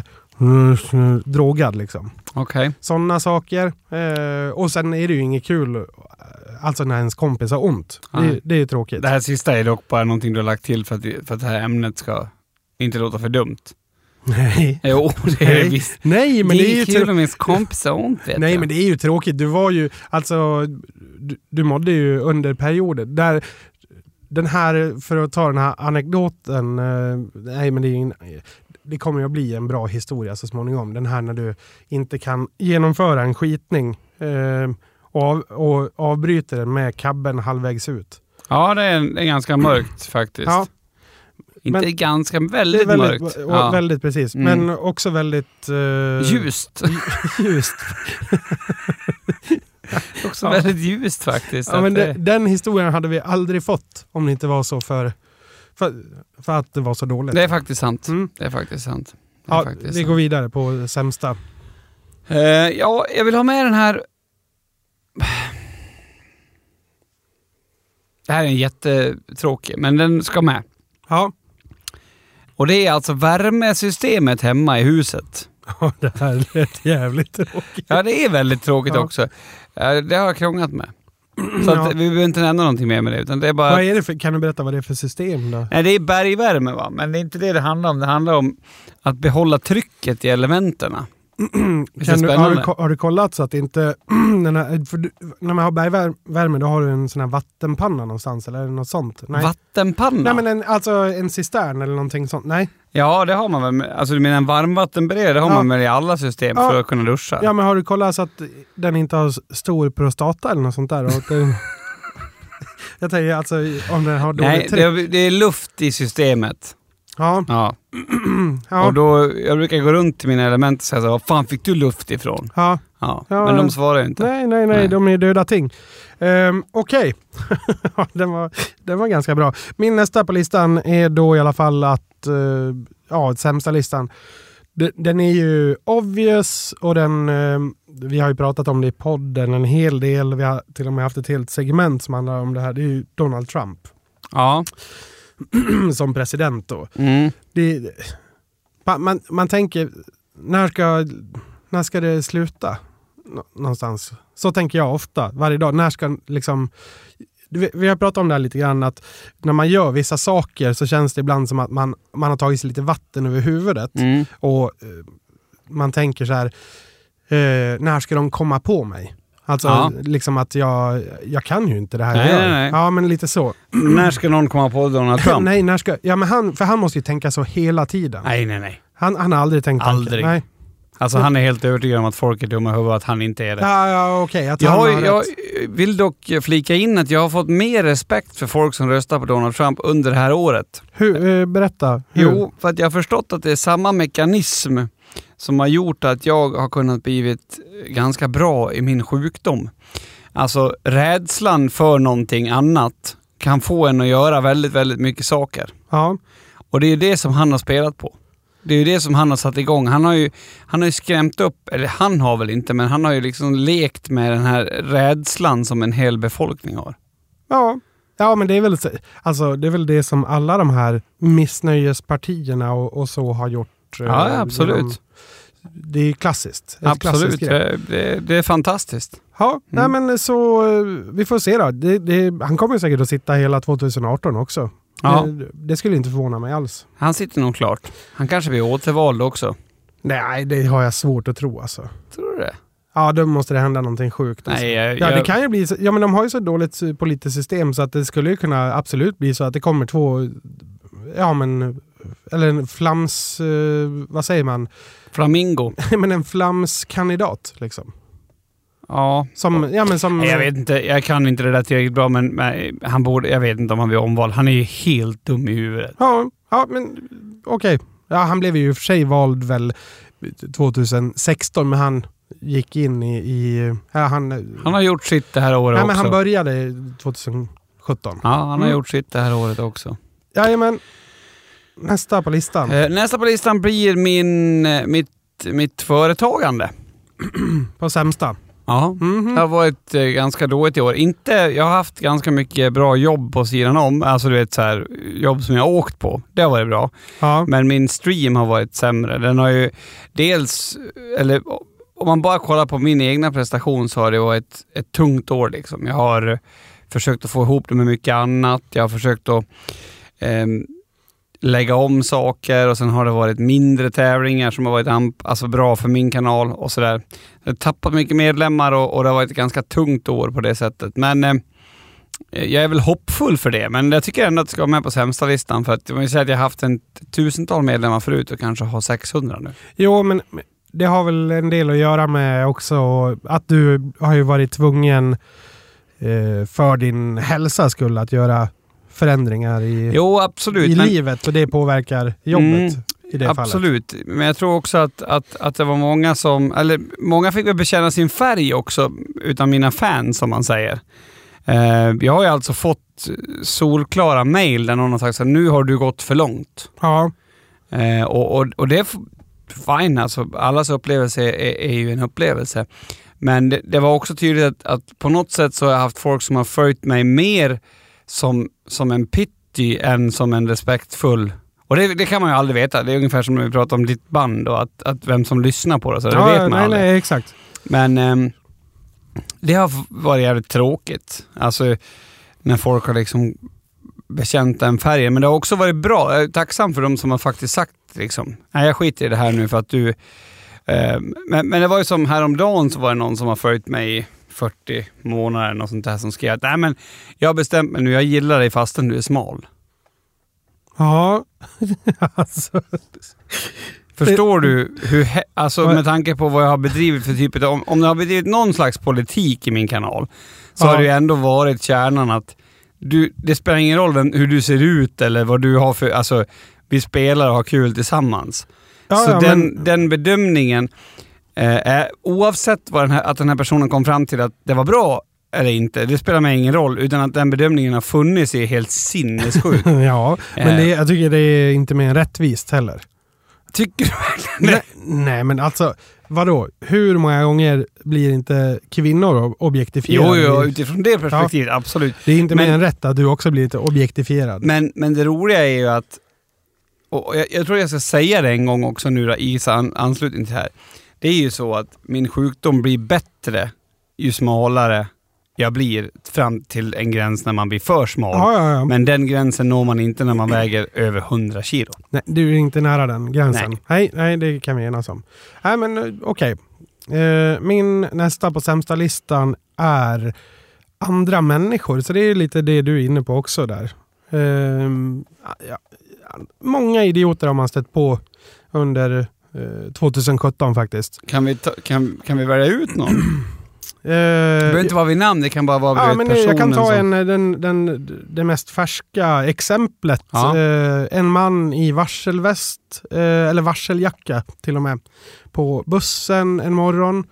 drogad liksom. Okej. Sådana saker. Och sen är det ju inget kul alltså när ens kompis har ont. Det är ju tråkigt. Det här sista är dock bara någonting du har lagt till för att det här ämnet ska inte låta för dumt. Nej. Jo, det är det visst. Nej, men det är ju kul om ens kompis har ont, vet Nej, jag. men det är ju tråkigt. Du var ju, alltså du mådde ju under perioder där den här, för att ta den här anekdoten, nej men det kommer ju att bli en bra historia så småningom. Den här när du inte kan genomföra en skitning och avbryter den med kabben halvvägs ut. Ja, det är ganska mörkt faktiskt. Ja. Inte ganska, väldigt mörkt. Väldigt precis. Men också väldigt... ljust. Ljust. Också väldigt ljust faktiskt. Ja, men den historien hade vi aldrig fått om det inte var så för att det var så dåligt. Det är faktiskt sant. Det är faktiskt sant. Vi går vidare på sämsta. Jag vill ha med den här... Det här är en jättetråkig, men den ska med. Ja. Och det är alltså värmesystemet hemma i huset. Ja, det här är jävligt tråkigt. Ja, det är väldigt tråkigt också. Det har jag krånglat med. Så att vi behöver inte nämna någonting mer med det. Utan det är bara... Vad är det kan du berätta vad det är för system då? Nej, det är bergvärme, va? Men det är inte det handlar om. Det handlar om att behålla trycket i elementerna. Har du kollat så att inte när man har bergvärme då har du en sån här vattenpanna någonstans eller något sånt? Nej. Vattenpanna? Nej, men alltså en cistern eller någonting sånt. Nej. Ja, det har man väl. Alltså du menar en varmvattenberedare, det har man väl i alla system för att kunna duscha. Ja, men har du kollat så att den inte har stor prostata eller något sånt där? Jag tänker alltså om den har dåligt tryck. Nej, det är luft i systemet. Ja. Ja. Och då, jag brukar gå runt till mina element och säga så, vad fan fick du luft ifrån? Ja. Men de svarar ju inte. Nej, de är döda ting. Okej. Den var ganska bra. Min nästa på listan är då i alla fall att sämsta listan. Den är ju obvious och vi har ju pratat om det i podden en hel del. Vi har till och med haft ett helt segment som handlar om det här. Det är ju Donald Trump. Ja. Som president då. Man tänker, när ska det sluta? Någonstans. Så tänker jag ofta, varje dag. När ska liksom... Vi har pratat om det här lite grann, att när man gör vissa saker så känns det ibland som att man har tagit sig lite vatten över huvudet. Och man tänker så här, när ska de komma på mig? Alltså liksom att jag kan ju inte det här. Nej. Ja, men lite så. När ska någon komma på Donald Trump? Nej, men han måste ju tänka så hela tiden. Nej. Han har aldrig tänkt aldrig. Nej. Alltså han är helt övertygad om att folk är dumma i huvudet, att han inte är det. Ja, okej. Jag vill dock flika in att jag har fått mer respekt för folk som röstar på Donald Trump under det här året. Berätta. Hur? Jo, för att jag har förstått att det är samma mekanism som har gjort att jag har kunnat blivit ganska bra i min sjukdom. Alltså rädslan för någonting annat kan få en att göra väldigt, väldigt mycket saker. Ja. Och det är det som han har spelat på. Det är ju det som han har satt igång. Han har ju skrämt upp, eller han har väl inte, men han har ju liksom lekt med den här rädslan som en hel befolkning har. Ja, men det är väl det som alla de här missnöjespartierna och så har gjort. Ja, absolut. Det är klassiskt. Absolut, det är fantastiskt. Ja, nej men så vi får se då. Han kommer säkert att sitta hela 2018 också. Ja. Det skulle inte förvåna mig alls. Han sitter nog klart. Han kanske blir återvald också. Nej, det har jag svårt att tro alltså. Tror du det? Ja, då måste det hända någonting sjukt. Alltså. Nej, det kan ju bli så, men de har ju så dåligt politiskt system så att det skulle ju kunna absolut bli så att det kommer eller en flams, vad säger man? Flamingo. Men en flamskandidat liksom. Ja. Jag vet inte, jag kan inte det där tillräckligt bra, men han borde, jag vet inte om han blir omvald. Han är ju helt dum i huvudet. Ja, men okej. Ja, han blev ju för sig vald väl 2016, men han gick in han har gjort sitt det här året också. Men han började 2017. Ja, han har gjort sitt det här året också. Jajamän. Nästa på listan. Nästa på listan blir mitt företagande. På sämsta. Ja, det har varit ganska dåligt i år. Jag har haft ganska mycket bra jobb på sidan om. Alltså du vet så här, jobb som jag har åkt på. Det har varit bra. Ja. Men min stream har varit sämre. Den har ju dels, eller om man bara kollar på min egna prestation så har det varit ett tungt år liksom. Jag har försökt att få ihop det med mycket annat. Jag har försökt att lägga om saker och sen har det varit mindre tävlingar som har varit bra för min kanal och sådär. Jag har tappat mycket medlemmar och det har varit ett ganska tungt år på det sättet. Men jag är väl hoppfull för det, men jag tycker ändå att det ska vara med på sämsta listan för att man säger att jag har haft 1000-tal medlemmar förut och kanske har 600 nu. Jo, men det har väl en del att göra med också att du har ju varit tvungen för din hälsa skull att göra förändringar i livet och det påverkar jobbet i det fallet. Absolut, men jag tror också att det var många många fick väl bekänna sin färg också utan mina fans som man säger. Jag har ju alltså fått solklara mejl där någon har sagt så här, nu har du gått för långt. Ja. Och det är fine, alltså allas upplevelse är ju en upplevelse. Men det var också tydligt att på något sätt så har jag haft folk som har följt mig mer som en pitty än som en respektfull. Och det kan man ju aldrig veta. Det är ungefär som när vi pratar om ditt band och att vem som lyssnar på det. Så det vet man aldrig. Nej, exakt. Men det har varit jävligt tråkigt. Alltså när folk har liksom bekänt en färg. Men det har också varit bra. Jag är tacksam för dem som har faktiskt sagt liksom, nej jag skiter i det här nu för att du... Men det var ju som häromdagen så var det någon som har följt mig i 40 månader och sånt där som skrev att nej men jag har bestämt mig nu, jag gillar dig fastän du är smal. Ja, alltså... Förstår du hur, alltså med tanke på vad jag har bedrivit för typ av, om jag har bedrivit någon slags politik i min kanal så har det ju ändå varit kärnan att det spelar ingen roll hur du ser ut eller vad du har för, alltså vi spelar och har kul tillsammans. Så den bedömningen oavsett vad att den här personen kom fram till att det var bra eller inte. Det spelar mig ingen roll, utan att den bedömningen har funnits är helt sinnessjuk. Ja, men jag tycker det är inte mer rättvist heller. Tycker du verkligen? Nej, men alltså, vadå? Hur många gånger blir inte kvinnor objektifierade? Jo, utifrån det perspektivet, absolut. Det är inte mer än rätt att du också blir lite objektifierad. Men det roliga är ju att, och jag tror jag ska säga det en gång också nu då, i anslutning till det här. Det är ju så att min sjukdom blir bättre ju smalare jag blir fram till en gräns när man blir för smal. Ja. Men den gränsen når man inte när man väger över 100 kilo. Nej, du är inte nära den gränsen. Nej, det kan vi enas om. Nej, men okej. Min nästa på sämsta listan är andra människor. Så det är lite det du är inne på också där. Många idioter har man stött på under 2017 faktiskt. Kan vi välja ut någon? Det behöver inte vara vid namn, det kan bara vara vid personen. Jag kan ta det mest färska exemplet. Ja. En man i varselväst, eller varseljacka till och med, på bussen en morgon.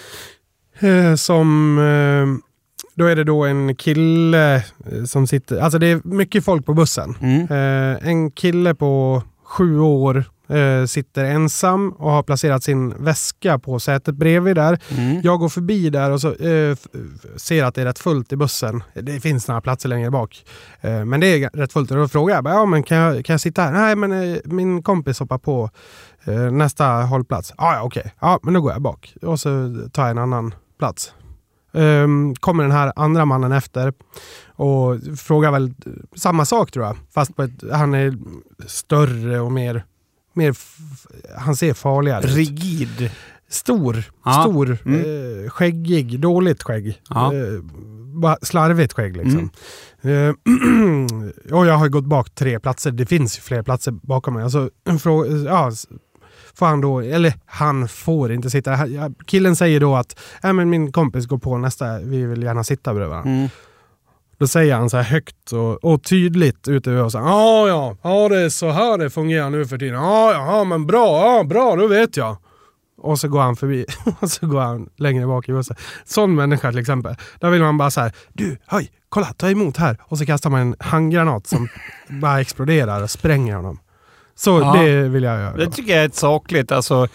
Då är det då en kille som sitter, alltså det är mycket folk på bussen. En kille på 7 år sitter ensam och har placerat sin väska på sätet bredvid där. Jag går förbi där och så ser att det är rätt fullt i bussen. Det finns några platser längre bak. Men det är rätt fullt. Och då frågar jag, men kan jag sitta här? Nej, men min kompis hoppar på nästa hållplats. Okej. Ja, men då går jag bak. Och så tar jag en annan plats. Kommer den här andra mannen efter och frågar väl samma sak tror jag. Fast han är större och mer han ser farligare. Rigid. Stor, skäggig, dåligt skägg. Slarvigt skägg liksom. Och jag har gått bak 3 platser. Det finns ju fler platser bakom mig. Alltså, får han då, eller han får inte sitta. Killen säger då att men min kompis går på nästa, vi vill gärna sitta bredvid varandra. Då säger han så här högt och tydligt ute och så ja, det är så här det fungerar nu för tiden. Ja, men bra, då vet jag. Och så går han förbi och så går han längre bak i bussen. Sån människa till exempel. Där vill man bara så här, du, höj, kolla, ta emot här. Och så kastar man en handgranat som bara exploderar och spränger honom. Så det vill jag göra. Det tycker jag är ett sakligt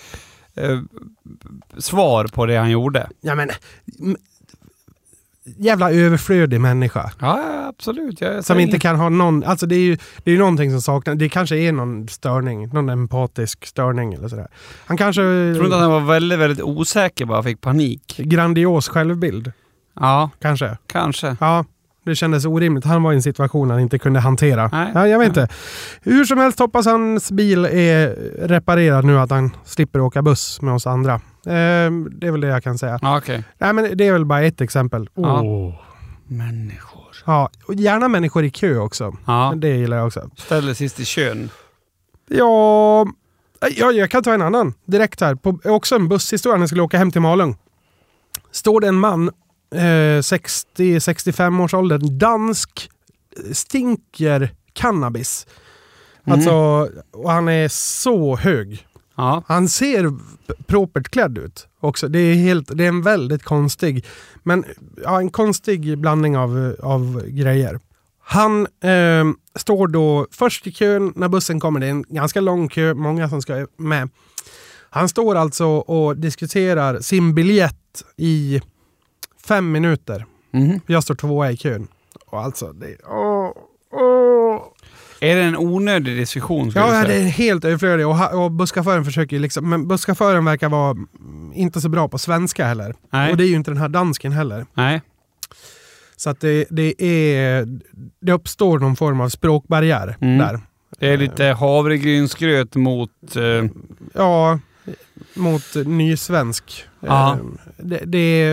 svar på det han gjorde. Ja, men jävla överflödig människa. Ja, absolut. Som inte kan ha någon, alltså det är ju någonting som saknas. Det kanske är någon störning, någon empatisk störning eller sådär. Han kanske... Jag tror att han var väldigt, väldigt osäker, bara fick panik. Grandios självbild. Ja. Kanske. Ja. Det kändes orimligt. Han var i en situation han inte kunde hantera. Nej. Ja, jag vet inte. Hur som helst hoppas hans bil är reparerad nu, att han slipper åka buss med oss andra. Det är väl det jag kan säga. Okay. Nej, men det är väl bara ett exempel. Människor. Ja, och gärna människor i kö också. Ja. Det gillar jag också. Ställer sist i kön. Ja, jag kan ta en annan direkt här. Också en busshistoria när jag skulle åka hem till Malung. Står det en man 60-65 års ålder, dansk, stinker cannabis. Alltså, och han är så hög. Ja. Han ser propert klädd ut också. Det är en väldigt konstig, men en konstig blandning av grejer. Han står då först i kön när bussen kommer. Det är en ganska lång kö, många som ska med. Han står alltså och diskuterar sin biljett i 5 minuter. Jag står 2 i kön. Och alltså, det är det en onödig diskussion? Ja, det är helt överflödig. Och busschauffören försöker liksom, men busschauffören verkar vara inte så bra på svenska heller. Nej. Och det är ju inte den här dansken heller. Nej. Så att det uppstår någon form av språkbarriär där. Det är lite havregrynsgröt mot... Ja, mot nysvensk. Det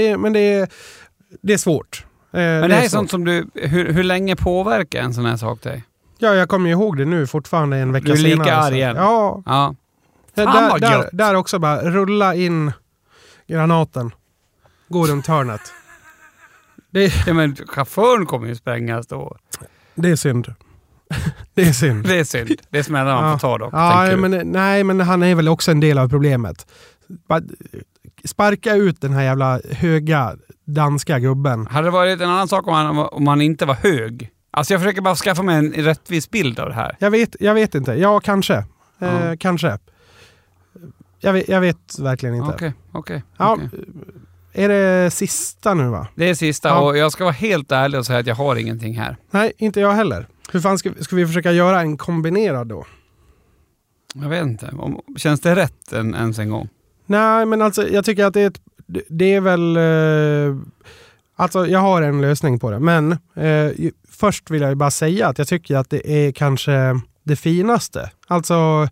är svårt. Men det här är sånt som du... Hur länge påverkar en sån här sak dig? Ja, jag kommer ihåg det nu fortfarande en vecka senare. Du är lika arg igen. Ja. Där också bara rulla in granaten. Gå runt hörnet. Ja, men chauffören kommer ju sprängas då. Det är synd. Det är synd. Det är smällar man får ta dock. Ja, men han är väl också en del av problemet. sparka ut den här jävla höga danska gubben. Hade det varit en annan sak om man inte var hög? Alltså jag försöker bara skaffa mig en rättvis bild av det här. Jag vet inte. Ja, kanske. Kanske. Jag vet verkligen inte. Okej. Är det sista nu, va? Det är sista och jag ska vara helt ärlig och säga att jag har ingenting här. Nej, inte jag heller. Hur fan ska vi försöka göra en kombinerad då? Jag vet inte. Känns det rätt ens en gång? Nej, men alltså jag tycker att det är väl... alltså jag har en lösning på det. Men först vill jag ju bara säga att jag tycker att det är kanske det finaste. Alltså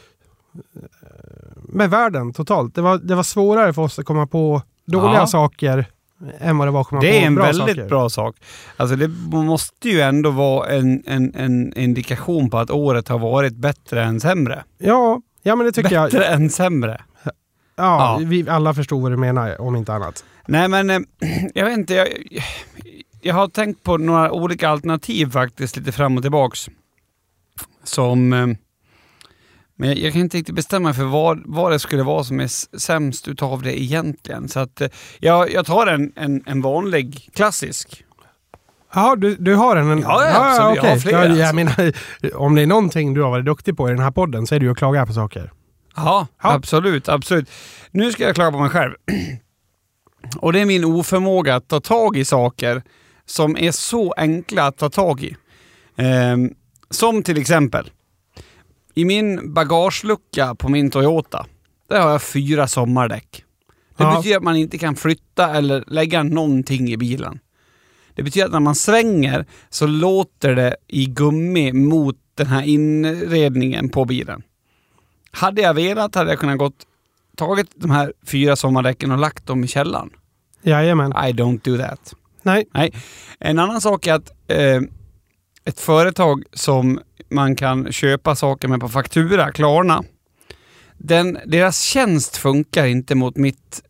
med världen totalt. Det var svårare för oss att komma på dåliga saker än vad det var att komma på bra saker. Det är en väldigt bra sak. Alltså det måste ju ändå vara en indikation på att året har varit bättre än sämre. Ja men det tycker jag. Bättre än sämre. Ja, vi alla förstår vad du menar, om inte annat. Nej, men jag vet inte. Jag har tänkt på några olika alternativ faktiskt, lite fram och tillbaks. Men jag kan inte riktigt bestämma för vad det skulle vara som är sämst utav det egentligen. Så att jag tar en vanlig klassisk. Ja, du har en? Ja, absolut. Okay. Jag har flera. Jag menar, om det är någonting du har varit duktig på i den här podden så är det ju att klaga på saker. Ja, absolut. Nu ska jag klaga på mig själv. Och det är min oförmåga att ta tag i saker som är så enkla att ta tag i. Som till exempel, i min bagagelucka på min Toyota, där har jag 4 sommardäck. Det betyder att man inte kan flytta eller lägga någonting i bilen. Det betyder att när man svänger så låter det i gummi mot den här inredningen på bilen. Hade jag velat hade jag kunnat tagit de här 4 sommardäcken och lagt dem i källaren. Jajamän. I don't do that. Nej. En annan sak är att ett företag som man kan köpa saker med på faktura, Klarna, deras tjänst funkar inte mot mitt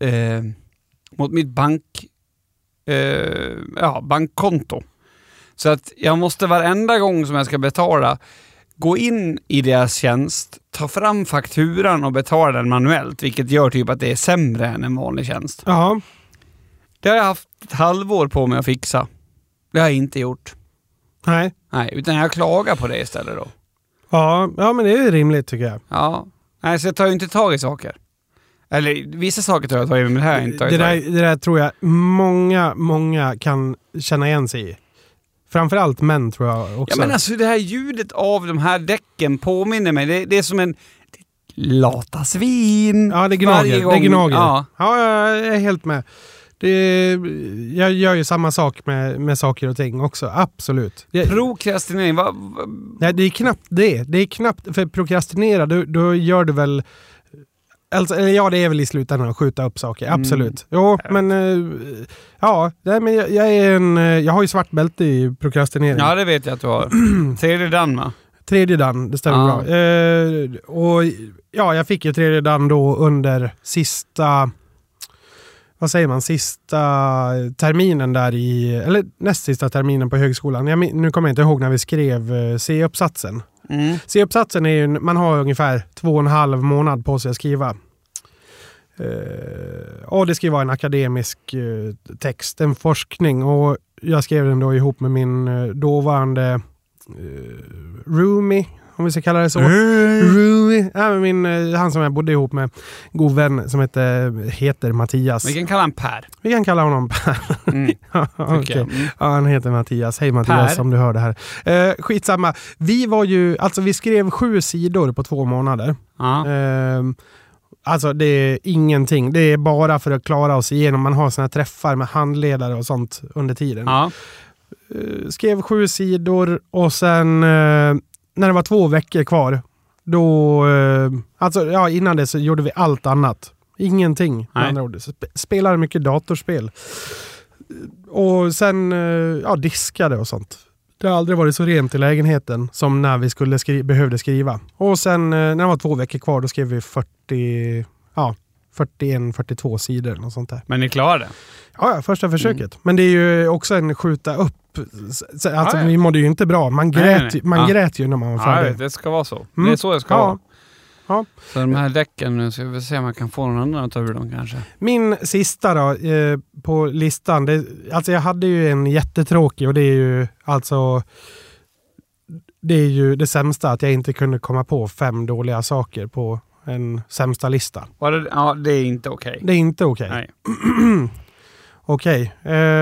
bankkonto. Så att jag måste varenda gång som jag ska betala gå in i deras tjänst, ta fram fakturan och betala den manuellt, vilket gör typ att det är sämre än en vanlig tjänst. Ja. Det har jag haft ett halvår på mig att fixa. Det har jag inte gjort. Nej, utan jag klagar på det istället då. Ja, men det är rimligt tycker jag. Ja. Nej, så jag tar ju inte tag i saker. Eller vissa saker tar jag tag i, men det här är inte tag i. Det där tror jag många kan känna igen sig i. Framförallt män tror jag också. Ja, men alltså det här ljudet av de här däcken påminner mig. Det är som en lata svin. Ja, det gnager. Ja, jag är helt med. Jag gör ju samma sak med saker och ting också, absolut. Prokrastinering, Nej, det är knappt det. Det är knappt, för prokrastinera, då gör du väl... Alltså, det är väl i slutändan att skjuta upp saker, absolut. Jo, men... men jag har ju svart bälte i prokrastinering. Ja, det vet jag att du har. 3:e dan, va? 3:e dan, det stämmer bra. Och jag fick ju 3:e dan då under sista... Vad säger man? Sista terminen där eller näst sista terminen på högskolan. Nu kommer jag inte ihåg när vi skrev C-uppsatsen. C-uppsatsen är ju, man har ungefär 2,5 månad på sig att skriva. Och det ska vara en akademisk text, en forskning. Och jag skrev den då ihop med min dåvarande roomie, om vi ska kalla det så. Han som jag bodde ihop med, god vän som heter Mattias. Vi kan kalla honom Per. Vi kan kalla honom Per. Okay. Ja, han heter Mattias. Hej Mattias, Per. om du hör det här. Skitsamma. Vi skrev 7 sidor på 2 månader. Alltså det är ingenting. Det är bara för att klara oss igenom. Man har såna här träffar med handledare och sånt under tiden. Skrev 7 sidor och sen... när det var 2 veckor kvar, då... innan det så gjorde vi allt annat. Ingenting. Spelade mycket datorspel. Och sen diskade och sånt. Det har aldrig varit så rent i lägenheten som när vi behövde skriva. Och sen när det var 2 veckor kvar, då skrev vi 41-42 sidor eller något sånt där. Men ni klarade det? Ja, första försöket. Men det är ju också en skjuta upp. Alltså vi mådde ju inte bra. Man grät ju när man var färdig. Det ska vara så. Det är så det ska vara. Ja. Så de här däcken nu, ska vi se om man kan få någon annan att ta ur dem kanske. Min sista då, på listan, alltså jag hade ju en jättetråkig och det är ju alltså det är ju det sämsta att jag inte kunde komma på 5 dåliga saker på en sämsta lista. Ja, det är inte okej. Det är inte okej. Nej. Okej.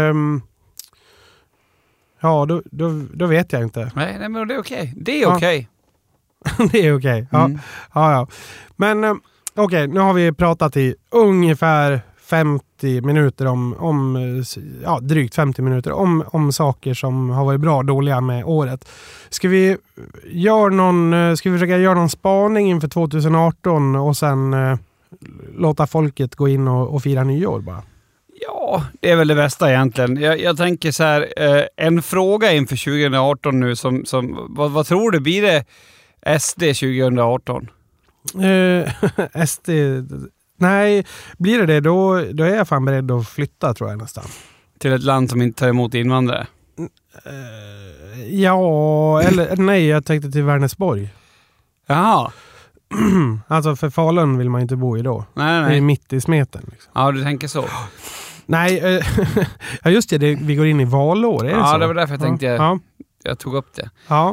Ja, då vet jag inte. Nej, men det är okej. Det är okej. Det är okej. Ja. Ja. Men okej, nu har vi pratat i ungefär 50 minuter drygt 50 minuter om saker som har varit bra och dåliga med året. Ska vi försöka göra någon spaning inför 2018 och sen låta folket gå in och fira nyår bara? Ja, det är väl det bästa egentligen. Jag tänker så här, en fråga inför 2018 nu som vad tror du, blir det SD 2018? SD... Nej, blir det då är jag fan beredd att flytta, tror jag nästan. Till ett land som inte tar emot invandrare? Ja, eller nej, jag tänkte till Vänersborg. Jaha. Alltså för Falun vill man inte bo i då. Nej. Det är mitt i smeten. Liksom. Ja, du tänker så. Nej, ja just det, vi går in i valår, är det så? Ja, det var därför jag tänkte jag tog upp det. Ja,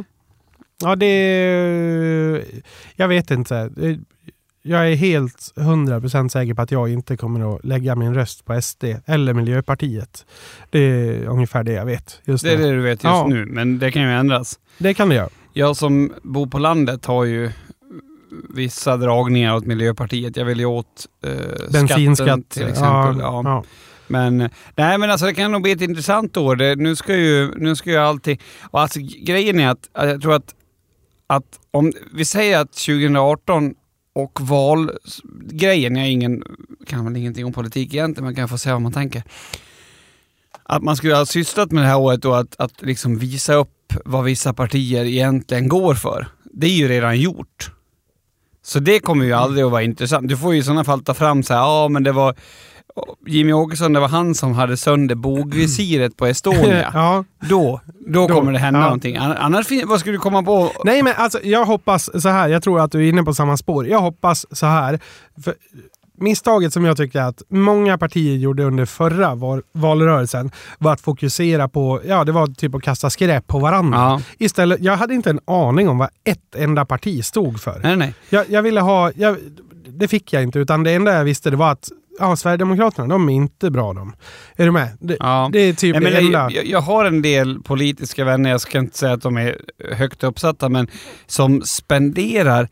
jag vet inte. Jag är helt 100% säker på att jag inte kommer att lägga min röst på SD eller Miljöpartiet. Det är ungefär det jag vet just nu. Det är det du vet just nu, men det kan ju ändras. Det kan det göra. Jag som bor på landet har ju vissa dragningar åt Miljöpartiet. Jag vill ju åt bensinskatt till exempel. Ja. Men alltså det kan nog bli ett intressant år. Nu ska ju allting... Och alltså grejen är att jag tror att om vi säger att 2018 och valgrejen, kan väl ingenting om politik egentligen, man kan få säga vad man tänker. Att man skulle ha sysslat med det här året och att liksom visa upp vad vissa partier egentligen går för. Det är ju redan gjort. Så det kommer ju aldrig att vara intressant. Du får ju i sådana fall ta fram så här, men det var Jimmy Åkesson, det var han som hade sönder bogvisiret på Estonia. Ja. Då kommer det hända någonting. Annars, vad skulle du komma på? Nej, men alltså, jag hoppas så här. Jag tror att du är inne på samma spår. Jag hoppas så här. För misstaget som jag tyckte att många partier gjorde under förra valrörelsen var att fokusera på, det var typ att kasta skräp på varandra. Ja. Istället, jag hade inte en aning om vad ett enda parti stod för. Nej. Jag ville ha, det fick jag inte, utan det enda jag visste det var att Sverigedemokraterna, de är inte bra de. Är du med? Det är typ det enda. Jag har en del politiska vänner, jag ska inte säga att de är högt uppsatta, men som spenderar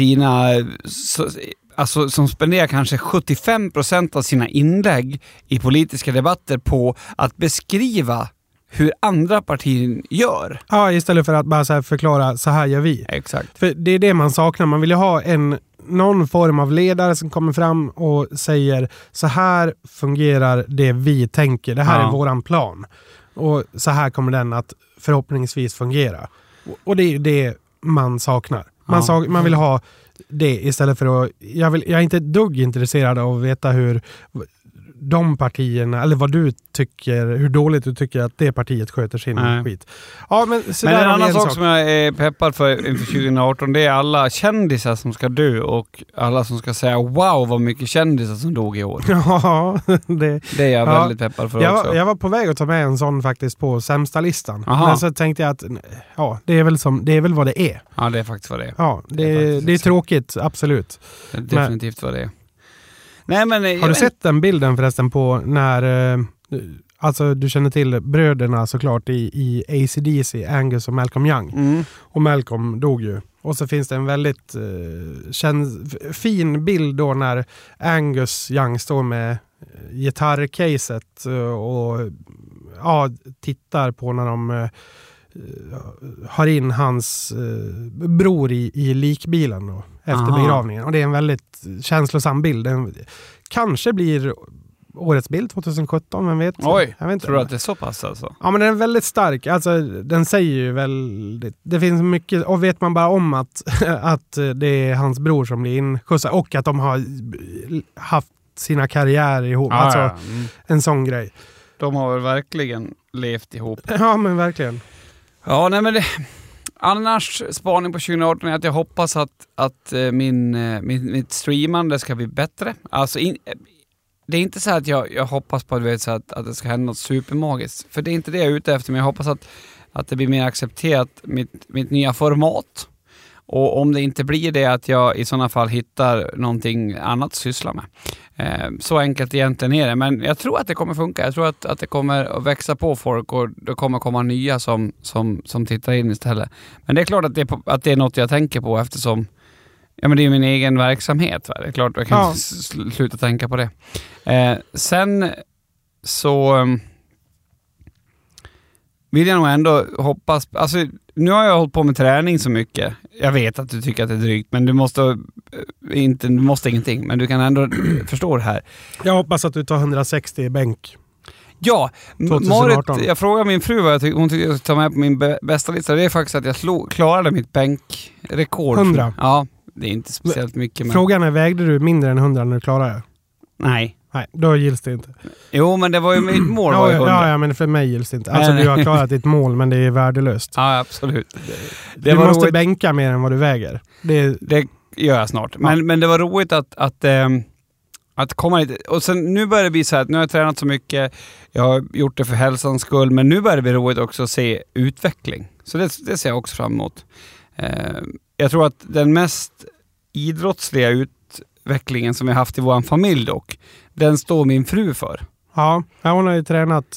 som spenderar kanske 75% av sina inlägg i politiska debatter på att beskriva hur andra partier gör. Ja, istället för att bara så här förklara, så här gör vi. Exakt. För det är det man saknar. Man vill ju ha någon form av ledare som kommer fram och säger, så här fungerar det vi tänker. Det här är våran plan. Och så här kommer den att förhoppningsvis fungera. Och det är det man saknar. Man vill ha det istället för att... Jag är inte ett dugg intresserad av att veta hur de partierna, eller vad du tycker, hur dåligt du tycker att det partiet sköter sin skit. Ja, men en annan sak som jag är peppad för inför 2018, det är alla kändisar som ska dö och alla som ska säga wow vad mycket kändisar som dog i år. Ja, det är jag väldigt peppad för också. Jag var på väg att ta med en sån faktiskt på sämsta listan. Men så tänkte jag att det är väl vad det är. Ja, det är faktiskt vad det är. Ja, det är tråkigt, absolut. Det är definitivt vad det är. Nej, men, har du sett den bilden förresten på när alltså du känner till bröderna såklart i AC/DC, Angus och Malcolm Young. Och Malcolm dog ju. Och så finns det en väldigt fin bild då när Angus Young står med gitarrcaset och tittar på när de har in hans bror i likbilen då, efter begravningen. Och det är en väldigt känslosam bild. Den kanske blir årets bild 2017, men vet Oj, jag vet inte. Tror du att det är så pass alltså? Ja, men den är väldigt stark. Alltså, den säger ju väldigt... Det finns mycket... Och vet man bara om att det är hans bror som blir inskjutsad och att de har haft sina karriärer ihop. En sån grej. De har väl verkligen levt ihop. Ja, men verkligen. Ja, nej men det... annars spaning på 2018 är att jag hoppas att mitt streamande ska bli bättre. Alltså det är inte så att jag hoppas på att det ska hända något supermagiskt. För det är inte det jag är ute efter, men jag hoppas att det blir mer accepterat mitt nya format. Och om det inte blir det, att jag i sådana fall hittar någonting annat att syssla med. Så enkelt egentligen är det. Men jag tror att det kommer funka. Jag tror att det kommer att växa på folk och det kommer komma nya som tittar in istället. Men det är klart att det är något jag tänker på, eftersom men det är min egen verksamhet. Va? Det är klart att jag kan inte sluta tänka på det. Sen så vill jag nog ändå hoppas... Alltså, nu har jag hållit på med träning så mycket. Jag vet att du tycker att det är drygt, men du måste ingenting. Men du kan ändå förstå det här. Jag hoppas att du tar 160 i bänk. Ja, 2018. Marit, jag frågade min fru vad hon tyckte jag skulle ta med på min bästa lista. Det är faktiskt att jag klarade mitt bänkrekord. 100? Ja, det är inte speciellt mycket. Men... Frågan är, vägde du mindre än 100 när du klarade det? Nej. Nej, då gills det inte. Jo, men det var ju mitt mål. Ja, men för mig gills det inte. Alltså du har klarat ditt mål, men det är värdelöst. Ja, absolut. Du måste bänka mer än vad du väger. Det gör jag snart. Men det var roligt att komma lite. Och sen nu börjar det bli så här att nu har jag tränat så mycket. Jag har gjort det för hälsans skull. Men nu börjar det bli roligt också att se utveckling. Så det ser jag också fram emot. Jag tror att den mest idrottsliga utvecklingen som jag haft i vår familj dock, den står min fru för. Ja, hon har ju tränat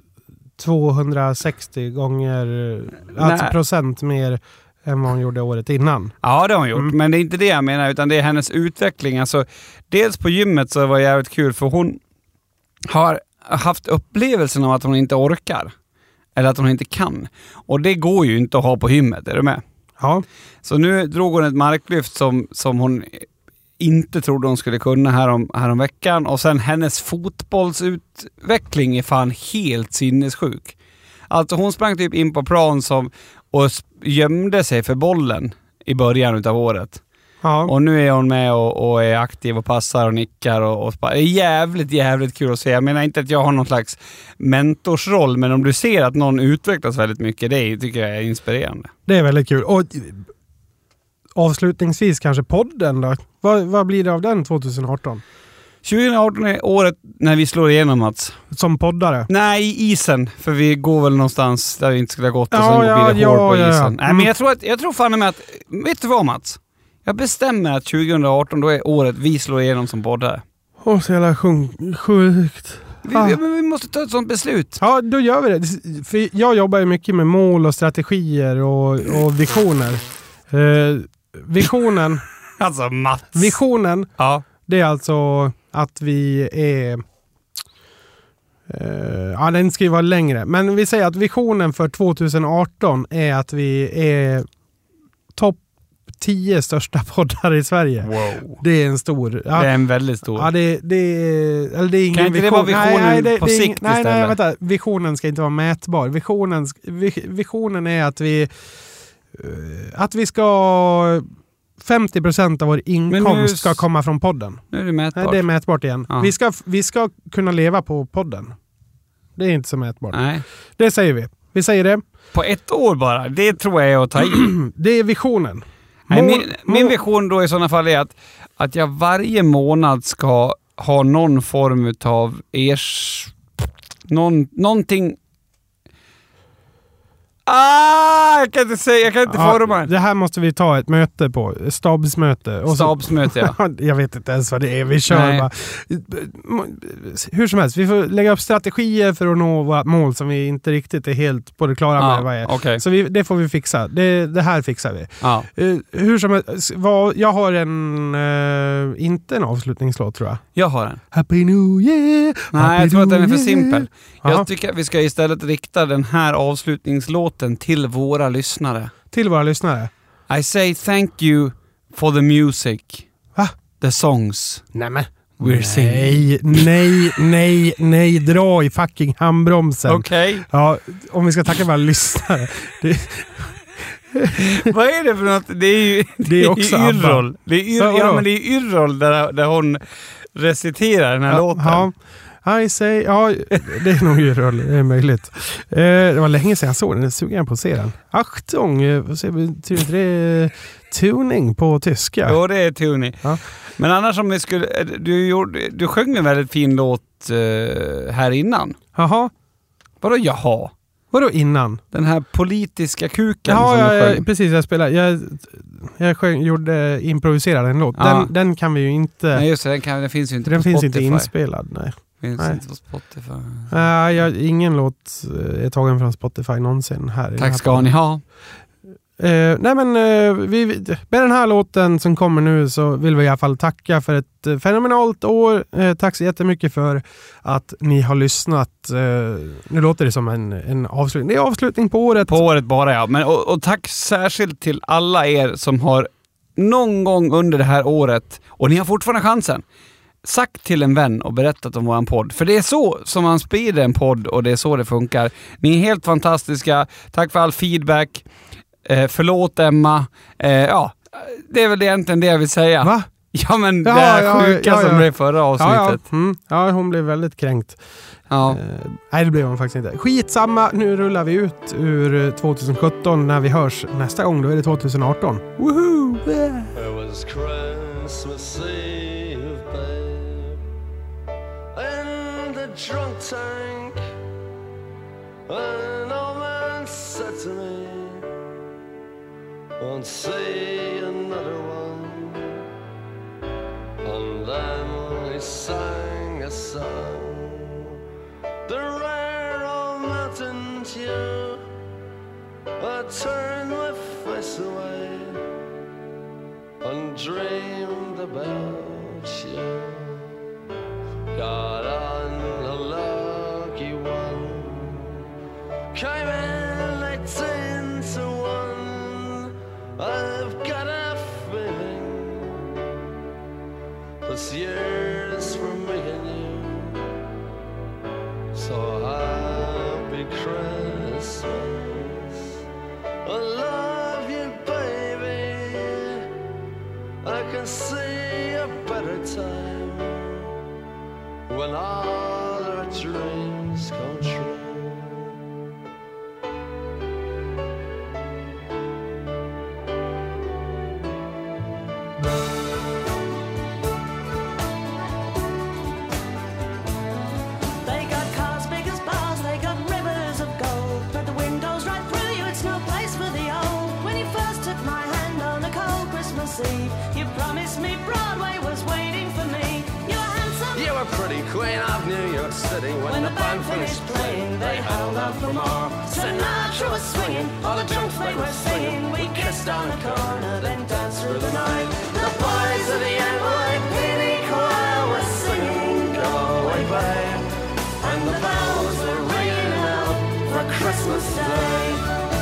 260 gånger alltså procent mer än vad hon gjorde året innan. Ja, det har hon gjort. Men det är inte det jag menar, utan det är hennes utveckling. Alltså, dels på gymmet så var det jävligt kul, för hon har haft upplevelsen av att hon inte orkar. Eller att hon inte kan. Och det går ju inte att ha på gymmet, är du med? Ja. Så nu drog hon ett marklyft som hon inte trodde hon skulle kunna härom veckan. Och sen hennes fotbollsutveckling är fan helt sinnessjuk. Alltså hon sprang typ in på plan och gömde sig för bollen i början utav året. Ja. Och nu är hon med och är aktiv och passar och nickar och det är jävligt kul att se. Jag menar inte att jag har någon slags mentorsroll, men om du ser att någon utvecklas väldigt mycket, det tycker jag är inspirerande. Det är väldigt kul. Och avslutningsvis kanske podden då. Vad blir det av den 2018? 2018 är året när vi slår igenom, Mats. Som poddare? Nej, isen. För vi går väl någonstans där vi inte skulle ha gått och sen blir det hål på isen. Nej, men jag tror fan med att... Vet du vad, Mats? Jag bestämmer att 2018 då är året vi slår igenom som poddare. Så jävla sjukt. Vi måste ta ett sånt beslut. Ja, då gör vi det. För jag jobbar ju mycket med mål och strategier och visioner. Visionen... Alltså, Mats. Visionen, det är alltså att vi är... den ska ju vara längre. Men vi säger att visionen för 2018 är att vi är topp 10 största poddar i Sverige. Wow. Det är en stor... Ja, det är en väldigt stor. Ja, det är ingen kan inte vision. Det vara visionen nej, på sikt istället? Nej, vänta. Visionen ska inte vara mätbar. Visionen är att vi ska... 50% av vår inkomst ska komma från podden. Nu är det mätbart. Nej, det är mätbart igen. Ja. Vi ska kunna leva på podden. Det är inte så mätbart. Nej. Det säger vi. Vi säger det. På ett år bara. Det tror jag är att ta i. Det är visionen. Min vision då i sådana fall är att jag varje månad ska ha någon form av någonting. Jag kan inte forma. Det här måste vi ta ett möte på. Stabsmöte. Stabsmöte, ja. Jag vet inte ens vad det är. Vi kör bara. Hur som helst, vi får lägga upp strategier för att nå våra mål som vi inte riktigt är helt på det klara med vad är. Okay. Så det får vi fixa. Det här fixar vi. Ja. Hur som helst, jag har inte en avslutningslåt, tror jag. Jag har en. Happy New Year! Nej, jag tror att den är för simpel. Jag tycker att vi ska istället rikta den här avslutningslåten till våra lyssnare. Till våra lyssnare? I say thank you for the music. Va? The songs. Nämen. We're singing. Nej, dra i fucking handbromsen. Okej. Ja, om vi ska tacka våra lyssnare. Vad är det för något? Det är också Yrrol. Men det är Yrrol där hon reciterar den här låten. Ja. I say... Ja, det är nog ju roligt. Det är möjligt. Det var länge sedan jag såg den. Det suger jag på att se den. Achtung! Betyder det tuning på tyska? Jo, det är tuning. Ja. Men annars om vi skulle... Du sjöng en väldigt fin låt här innan. Jaha. Vadå jaha? Vadå innan? Den här politiska kuken ja, som du sjöng. Precis, jag spelade. Jag improviserade en låt. Ja. Den kan vi ju inte... Nej, just det, den finns ju inte den på finns Spotify. inte inspelad, nej. Finns nej. inte på Spotify. Ingen låt är tagen från Spotify någonsin här. Tack ska ni ha. Nej men med den här låten som kommer nu så vill vi i alla fall tacka för ett fenomenalt år. Tack så jättemycket för att ni har lyssnat. Nu låter det som en avslutning. Det är avslutning på året. På året bara, ja. Men, och tack särskilt till alla er som har någon gång under det här året, och ni har fortfarande chansen, sagt till en vän och berättat om våran podd. För det är så som man sprider en podd och det är så det funkar. Ni är helt fantastiska. Tack för all feedback. Förlåt Emma. Ja, det är väl egentligen det jag vill säga. Va? Ja, men det här sjuka som blev förra avsnittet. Ja, hon blev väldigt kränkt. Ja. Nej, det blev hon faktiskt inte. Skitsamma, nu rullar vi ut ur 2017. När vi hörs nästa gång, då är det 2018. Woohoo! It was Christmas Eve, babe, in the drunk tank. An old man said to me, won't see another one. And then he sang a song, the rare old mountain dew. I turned my face away and dreamed about you. Got on a lucky one, came in late 10 to 1. I've got a feeling this year's for me and you. So happy Christmas, I love you baby, I can see a better time when all our dreams come true. You promised me Broadway was waiting for me. You were handsome. You were pretty queen of New York City. When the band finished playing, they held out for more. Sinatra was swinging, all the drunks they were singing. We kissed on the corner, then danced through the night. The boys of the NYPD choir were singing Go Away Babe, and the bells were ringing out for Christmas Day.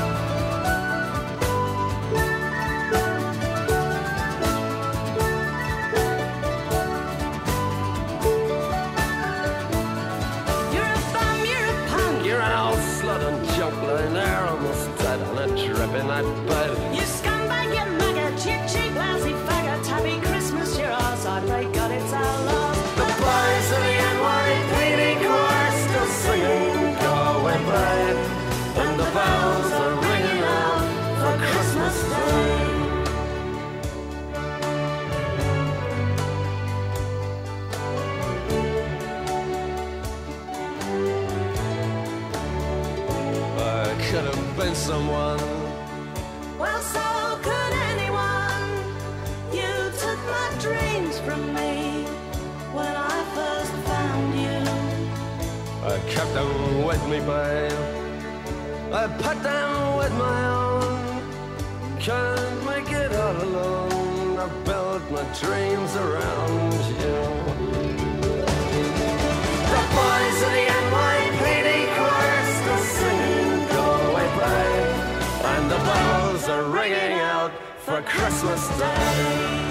Lying there almost dead on a dripping night bed. You scumbag, you maggot, you cheap lousy faggot. Happy Christmas, you're ours. I pray God it's our loss. The boys of the NYPD choir still singing Go Away Babe, and the bells are ringing out for Christmas Day. Could have been someone. Well, so could anyone. You took my dreams from me when I first found you. I kept them with me, babe. I put them with my own. Can't make it all alone. I built my dreams around you. The boys of the NYPD choir still singing and the bells are ringing out for Christmas Day.